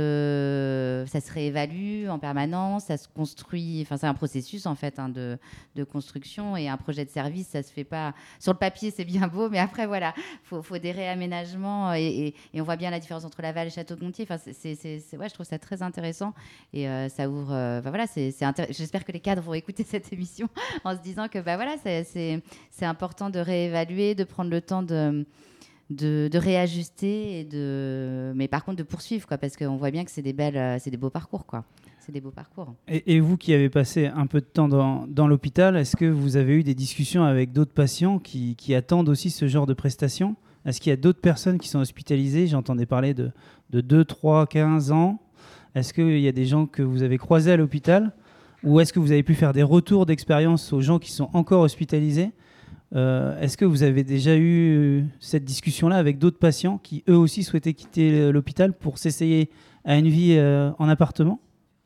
se, ça se réévalue en permanence, ça se construit. Enfin, c'est un processus en fait hein, de, de construction et un projet de service, ça se fait pas sur le papier, c'est bien beau, mais après voilà, faut, faut des réaménagements et, et, et on voit bien la différence entre Laval et Château-Gontier. Enfin, c'est, c'est, c'est, c'est- ouais, je trouve ça très intéressant et euh, ça ouvre. euh, enfin, voilà, c'est, c'est intér- j'espère que les cadres vont écouter cette émission en se disant que bah voilà, c'est, c'est c'est important de réévaluer, de prendre le temps de, de, de réajuster, et de, mais par contre de poursuivre, quoi, parce qu'on voit bien que c'est des, belles, euh, c'est des beaux parcours. Quoi. C'est des beaux parcours. Et, et vous qui avez passé un peu de temps dans, dans l'hôpital, est-ce que vous avez eu des discussions avec d'autres patients qui, qui attendent aussi ce genre de prestations ? Est-ce qu'il y a d'autres personnes qui sont hospitalisées ? J'entendais parler de, de deux, trois, quinze ans. Est-ce qu'il y a des gens que vous avez croisés à l'hôpital ? Ou est-ce que vous avez pu faire des retours d'expérience aux gens qui sont encore hospitalisés ? Euh, est-ce que vous avez déjà eu cette discussion-là avec d'autres patients qui eux aussi souhaitaient quitter l'hôpital pour s'essayer à une vie euh, en appartement ?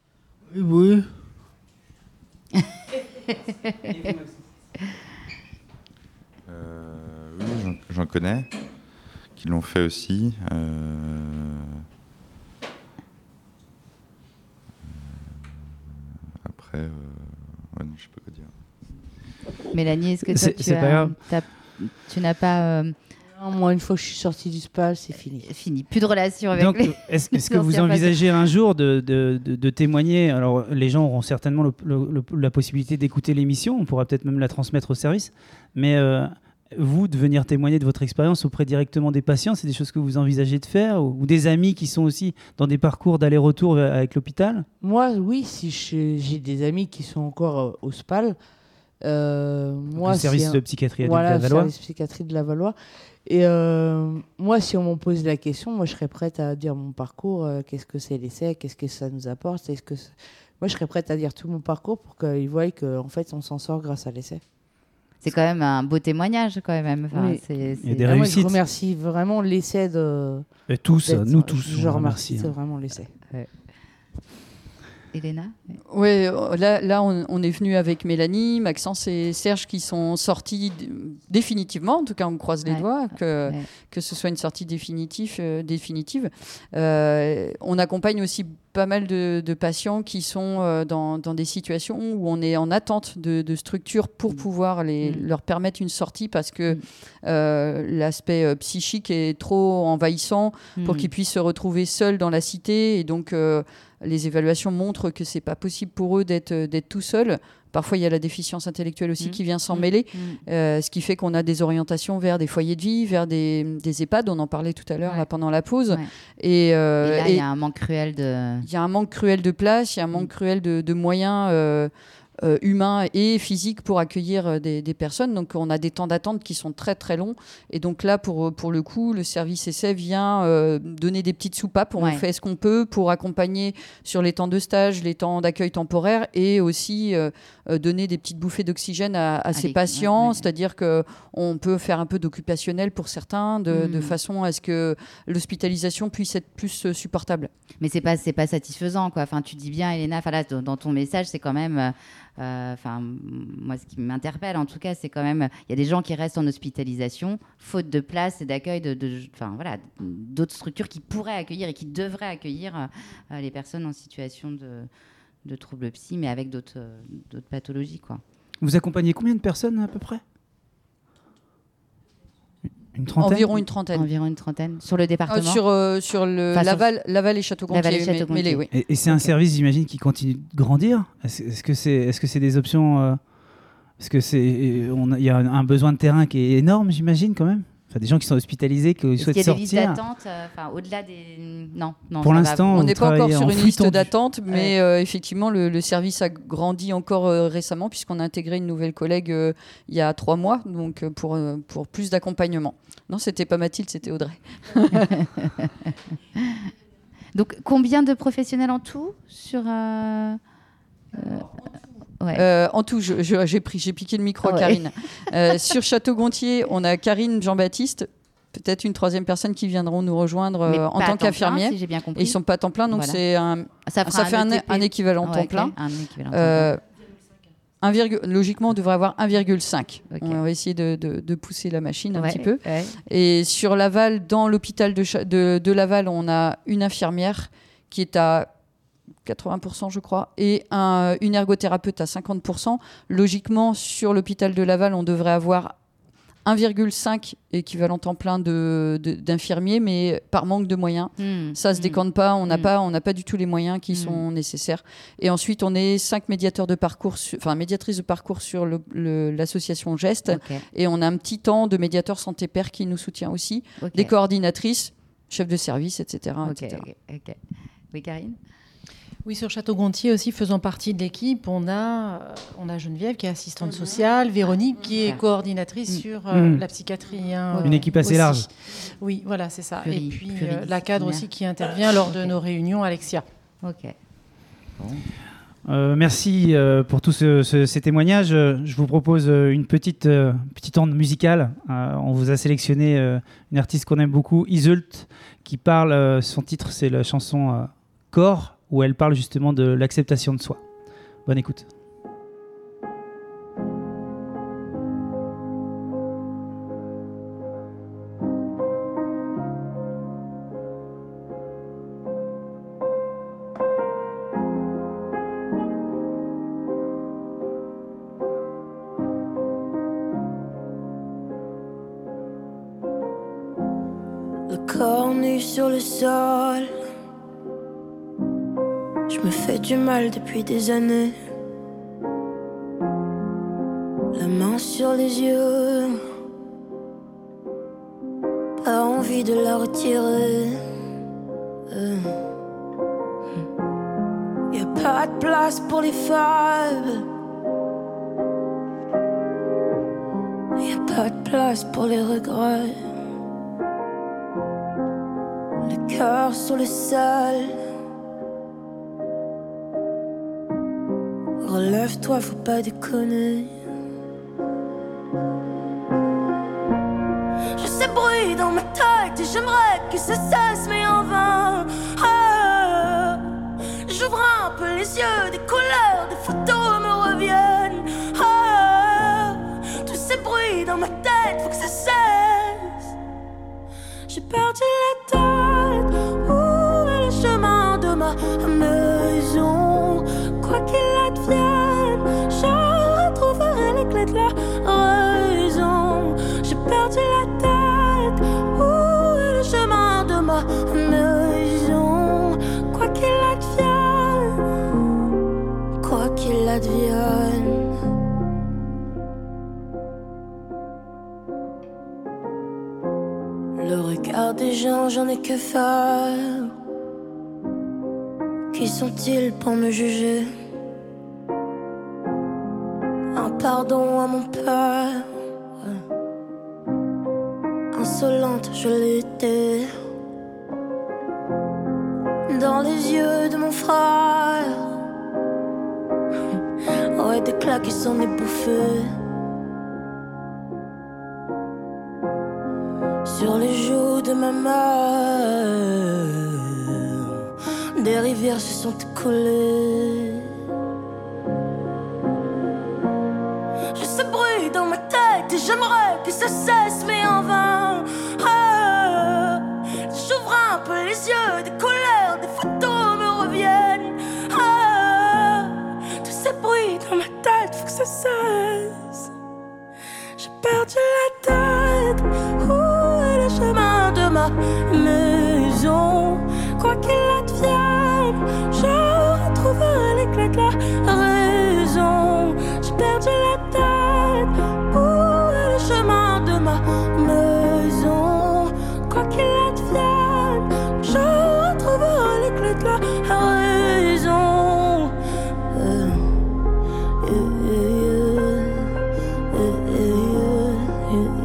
Oui. Euh, oui, j'en, j'en connais qui l'ont fait aussi. Euh, Après, euh, ouais, non, je sais pas quoi dire. Mélanie, est-ce que toi, C'est- tu, c'est as- pas grave. t'as- tu n'as pas... euh, Non, moi, une fois que je suis sortie du S P A, c'est fini. Fini. Plus de relation avec Donc, les... est-ce, est-ce que les vous anciens envisagez un jour de, de, de, de témoigner ? Alors, les gens auront certainement le- le- le- la possibilité d'écouter l'émission, on pourra peut-être même la transmettre au service, mais euh, vous, de venir témoigner de votre expérience auprès directement des patients, c'est des choses que vous envisagez de faire ? Ou, ou des amis qui sont aussi dans des parcours d'aller-retour avec l'hôpital ? Moi, oui, si je- j'ai des amis qui sont encore euh, au S P A L. Euh, moi, le service si un- de psychiatrie adulte voilà, de la le Valois. service psychiatrie de la Valois. Et euh, moi, si on m'en pose la question, moi, je serais prête à dire mon parcours. euh, qu'est-ce que c'est l'essai ? Qu'est-ce que ça nous apporte ? Est-ce que c'est- moi, je serais prête à dire tout mon parcours pour qu'ils voient qu'en fait, on s'en sort grâce à l'essai. C'est quand même un beau témoignage, quand même. Enfin, Oui. c'est, Il y a c'est- des Ah, moi, je réussites. remercie vraiment l'essai de. Et tous, d'être- nous tous, Je on remercie, remercie, c'est hein. vraiment l'essai. Elena ? Oui, là, là on, on est venu avec Mélanie, Maxence et Serge qui sont sortis d- définitivement. En tout cas, on croise les Ouais, doigts que, ouais. que ce soit une sortie définitive. euh, définitive. Euh, on accompagne aussi pas mal de, de patients qui sont euh, dans, dans des situations où on est en attente de, de structures pour pouvoir les, Mm. leur permettre une sortie parce que euh, l'aspect euh, psychique est trop envahissant pour Mm. qu'ils puissent se retrouver seuls dans la cité. Et donc, euh, les évaluations montrent que c'est pas possible pour eux d'être d'être tout seuls. Parfois, il y a la déficience intellectuelle aussi Mmh. qui vient s'en Mmh. mêler, Mmh. euh, ce qui fait qu'on a des orientations vers des foyers de vie, vers des, des EHPAD. On en parlait tout à l'heure Ouais. là, pendant la pause. Ouais. Et, euh, Et là, il et- y a un manque cruel de... il y a un manque cruel de place, il y a un manque cruel de, de moyens euh, euh, humains et physiques pour accueillir euh, des, des personnes. Donc, on a des temps d'attente qui sont très, très longs. Et donc là, pour, pour le coup, le service essai vient euh, donner des petites soupapes. On Ouais. fait ce qu'on peut pour accompagner sur les temps de stage, les temps d'accueil temporaire et aussi euh, euh, donner des petites bouffées d'oxygène à, à ces les- patients. ouais, ouais. C'est-à-dire qu'on peut faire un peu d'occupationnel pour certains, de, Mm. de façon à ce que l'hospitalisation puisse être plus euh, supportable. Mais c'est pas c'est pas satisfaisant quoi. Enfin tu dis bien Elena, enfin là dans dans ton message c'est quand même euh, Enfin, euh, moi, ce qui m'interpelle, en tout cas, c'est quand même, il y a des gens qui restent en hospitalisation, faute de place et d'accueil de, de, enfin voilà, d'autres structures qui pourraient accueillir et qui devraient accueillir euh, les personnes en situation de, de troubles psy, mais avec d'autres, euh, d'autres pathologies, quoi. Vous accompagnez combien de personnes à peu près ? Une trentaine ? Environ une trentaine. Environ une trentaine. Sur le département euh, Sur, euh, sur le enfin, Laval, sur... Laval et Château-Gontier. Laval et Château-Gontier. Oui. Et, et c'est okay. un service, j'imagine, qui continue de grandir. Est-ce, est-ce que c'est, est-ce que c'est des options euh, Est-ce que c'est, on il y a un besoin de terrain qui est énorme, j'imagine, quand même. Enfin, des gens qui sont hospitalisés, qui Est-ce souhaitent qu'il y a des sortir. listes d'attente, euh, enfin, au-delà des... Non, non. Pour l'instant, on n'est pas encore sur en une liste tendu. d'attente, mais ouais. euh, effectivement, le, le service a grandi encore euh, récemment, puisqu'on a intégré une nouvelle collègue euh, il y a trois mois, donc euh, pour, euh, pour plus d'accompagnement. Non, c'était pas Mathilde, c'était Audrey. Donc, combien de professionnels en tout sur... Euh... Euh... Ouais. Euh, en tout, je, je, j'ai, pris, j'ai piqué le micro à ouais. Karine. Euh, sur Château-Gontier, on a Karine, Jean-Baptiste, peut-être une troisième personne qui viendront nous rejoindre euh, en tant qu'infirmière. Si j'ai bien compris. Et ils ne sont pas à temps plein, donc voilà. c'est un, ça, ça fait un, un équivalent ouais, temps plein. Okay. Un équivalent euh, un virgule, logiquement, on devrait avoir un virgule cinq. Okay. On va essayer de, de, de pousser la machine un ouais, petit peu. Ouais. Et sur Laval, dans l'hôpital de, de, de Laval, on a une infirmière qui est à quatre-vingts pour cent je crois, et un, une ergothérapeute à cinquante pour cent. Logiquement, sur l'hôpital de Laval, on devrait avoir un virgule cinq équivalent temps plein de, de, d'infirmiers, mais par manque de moyens. Mmh, ça ne se mmh, décante pas, on n'a mmh. pas, on n'a pas du tout les moyens qui mmh. sont nécessaires. Et ensuite, on est cinq médiateurs de parcours, enfin médiatrices de parcours sur le, le, l'association Geste, okay. et on a un petit temps de médiateur santé-père qui nous soutient aussi, okay. des coordinatrices, chefs de service, et cetera. Okay, et cetera. Okay, okay. Oui, Karine ? Oui, sur Château-Gontier aussi, faisant partie de l'équipe, on a, on a Geneviève qui est assistante sociale, Véronique qui est coordinatrice mmh. sur euh, mmh. la psychiatrie. Hein, Une équipe assez aussi. large. Oui, voilà, c'est ça. Pluri, Et puis euh, la cadre aussi qui intervient lors de nos réunions, Alexia. Ok. Bon. Euh, merci euh, pour tous ce, ce, ces témoignages. Je vous propose une petite, euh, petite onde musicale. Euh, on vous a sélectionné euh, une artiste qu'on aime beaucoup, Iseult, qui parle, euh, son titre c'est la chanson euh, Corps, où elle parle justement de l'acceptation de soi. Bonne écoute. Le corps nu sur le sol, je me fais du mal depuis des années. La main sur les yeux, pas envie de la retirer. euh. Y a pas de place pour les fables, y a pas de place pour les regrets. Le cœur sur le sol, relève-toi, faut pas déconner. Je sais bruit dans ma tête et j'aimerais que ça cesse, mais en vain. Ah, j'ouvre un peu les yeux, des couleurs, des photos me reviennent. Ah, tous ces bruits dans ma tête, faut que ça cesse. J'ai perdu la tête, où est le chemin de ma maison? Quoi qu'il advienne, je retrouverai les clés de la raison. J'ai perdu la tête, où est le chemin de ma maison? Quoi qu'il advienne, quoi qu'il advienne. Le regard des gens, j'en ai que faire. Qui sont-ils pour me juger? Un pardon à mon père. Insolente, je l'étais. Dans les yeux de mon frère. Ouais, des claques qui s'en est bouffé. Sur les joues de ma mère, des rivières se sont écoulées. dans ma tête et j'aimerais que ça cesse, mais en vain. Ah, j'ouvre un peu les yeux, des colères, des photos me reviennent. Ah, tous ces bruits dans ma tête, faut que ça cesse. J'ai perdu la tête. Où est le chemin de ma maison? Quoi qu'il advienne, je retrouverai l'éclat de la raison. J'ai perdu la tête. Où est le chemin de ma maison? Quoi qu'il advienne, je retrouverai l'éclat de la raison. Euh, euh, euh, euh, euh, euh,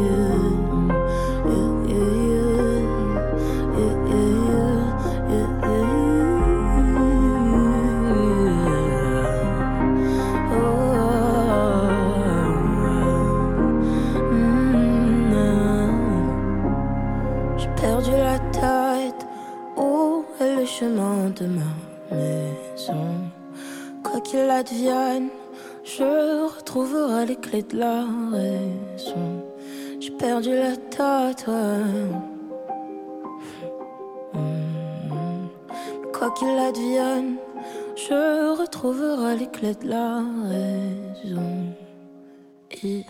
chemin de ma maison. Quoi qu'il advienne, je retrouverai les clés de la raison. J'ai perdu la tête, ouais. Mmh. Quoi qu'il advienne, je retrouverai les clés de la raison. Et...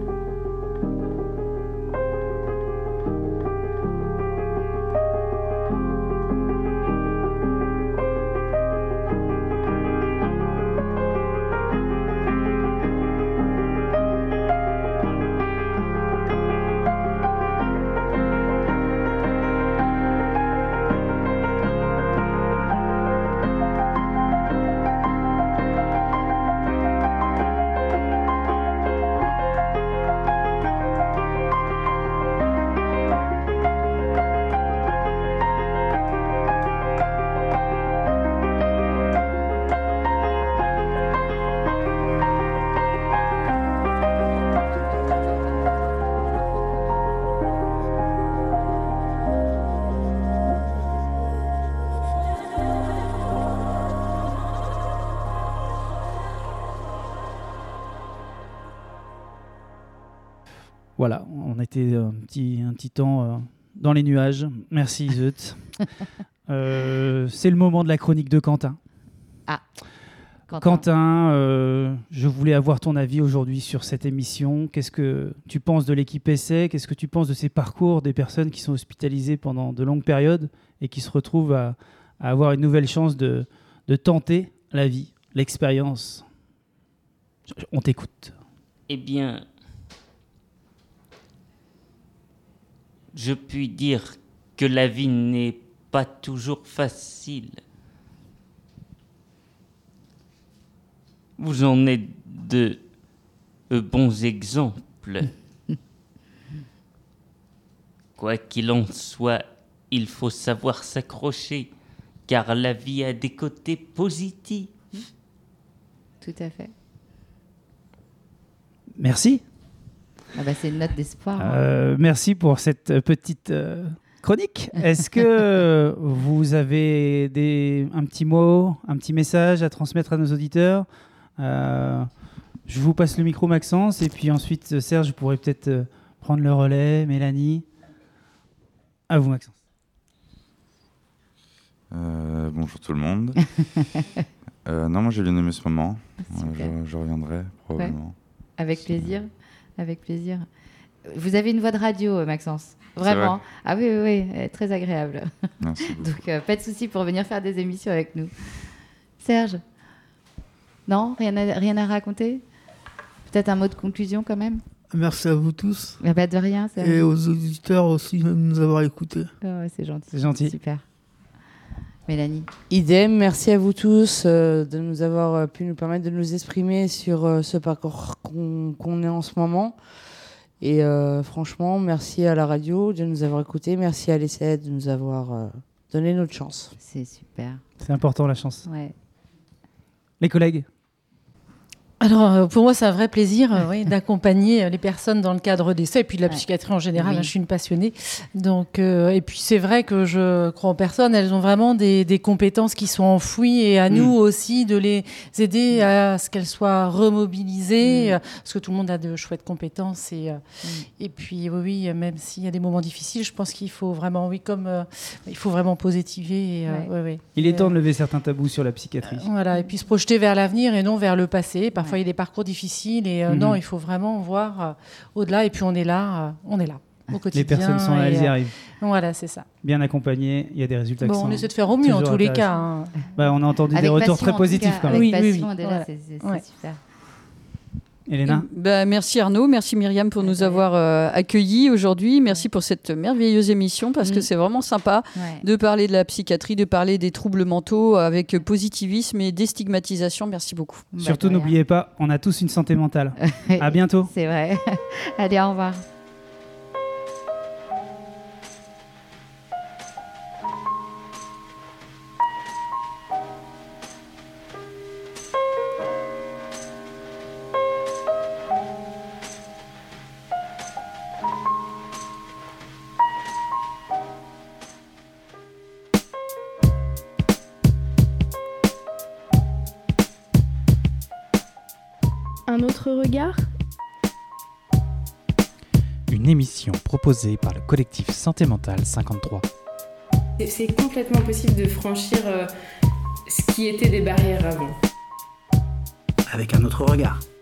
Voilà, on était un petit, un petit temps euh, dans les nuages. Merci Zeut. euh, c'est le moment de la chronique de Quentin. Ah, Quentin, Quentin euh, je voulais avoir ton avis aujourd'hui sur cette émission. Qu'est-ce que tu penses de l'équipe Essai? Qu'est-ce que tu penses de ces parcours des personnes qui sont hospitalisées pendant de longues périodes et qui se retrouvent à, à avoir une nouvelle chance de, de tenter la vie, l'expérience? On t'écoute. Eh bien... je puis dire que la vie n'est pas toujours facile. Vous en êtes de euh, bons exemples. Quoi qu'il en soit, il faut savoir s'accrocher, car la vie a des côtés positifs. Tout à fait. Merci. Ah bah c'est une note d'espoir. Euh, hein. Merci pour cette petite euh, chronique. Est-ce que vous avez des, un petit mot, un petit message à transmettre à nos auditeurs? euh, Je vous passe le micro, Maxence, et puis ensuite, Serge, pourrait peut-être euh, prendre le relais, Mélanie. À vous, Maxence. Euh, bonjour tout le monde. euh, non, moi j'ai bien aimé ce moment. Euh, je, je reviendrai probablement. Ouais. Avec plaisir. Avec plaisir. Vous avez une voix de radio, Maxence. Vraiment. Ah oui, oui, oui. Très agréable. Merci beaucoup. Donc, euh, pas de souci pour venir faire des émissions avec nous. Serge? Non? Rien à, rien à raconter? Peut-être un mot de conclusion quand même? Merci à vous tous. Ah bah de rien. Serge. Et aux auditeurs aussi de nous avoir écoutés. Oh, ouais, c'est gentil. C'est gentil. Super. Mélanie? Idem, merci à vous tous euh, de nous avoir euh, pu nous permettre de nous exprimer sur euh, ce parcours qu'on, qu'on est en ce moment. Et euh, franchement, merci à la radio de nous avoir écoutés. Merci à l'Essai de nous avoir euh, donné notre chance. C'est super. C'est important, la chance. Ouais. Les collègues? Alors, pour moi, c'est un vrai plaisir euh, oui, d'accompagner les personnes dans le cadre des soins et puis de la psychiatrie en général. Oui. Hein, je suis une passionnée. Donc, euh, et puis, c'est vrai que je crois en personnes. Elles ont vraiment des, des compétences qui sont enfouies et à mmh. nous aussi de les aider à ce qu'elles soient remobilisées. Mmh. Parce que tout le monde a de chouettes compétences. Et, mmh. et puis, oui, oui, même s'il y a des moments difficiles, je pense qu'il faut vraiment, oui, comme euh, il faut vraiment positiver. Et, euh, ouais. Ouais, ouais. Il est et, temps de lever certains tabous sur la psychiatrie. Euh, voilà, et puis se projeter vers l'avenir et non vers le passé. Parfois, il y a des parcours difficiles et euh, mmh. non, il faut vraiment voir euh, au-delà. Et puis, on est là, euh, on est là au quotidien. Les personnes sont là, elles y arrivent. Euh, voilà, c'est ça. Bien accompagnées, il y a des résultats bon, qui sont on essaie de faire au mieux en tous les cas. Hein. Bah, on a entendu avec des retours passion, très positifs cas, quand même. Avec oui, passion, oui, oui. déjà, Voilà. c'est, c'est, ouais. c'est super. Elena ? Bah, merci Arnaud, merci Myriam pour nous avoir euh, accueillis aujourd'hui. Merci pour cette merveilleuse émission parce mmh. que c'est vraiment sympa ouais. de parler de la psychiatrie, de parler des troubles mentaux avec positivisme et déstigmatisation. Merci beaucoup. Bah, Surtout, n'oubliez pas, on a tous une santé mentale. À bientôt. C'est vrai. Allez, au revoir. Un autre regard ? Une émission proposée par le collectif Santé Mentale cinquante-trois. C'est complètement possible de franchir euh, ce qui était des barrières avant. Avec un autre regard.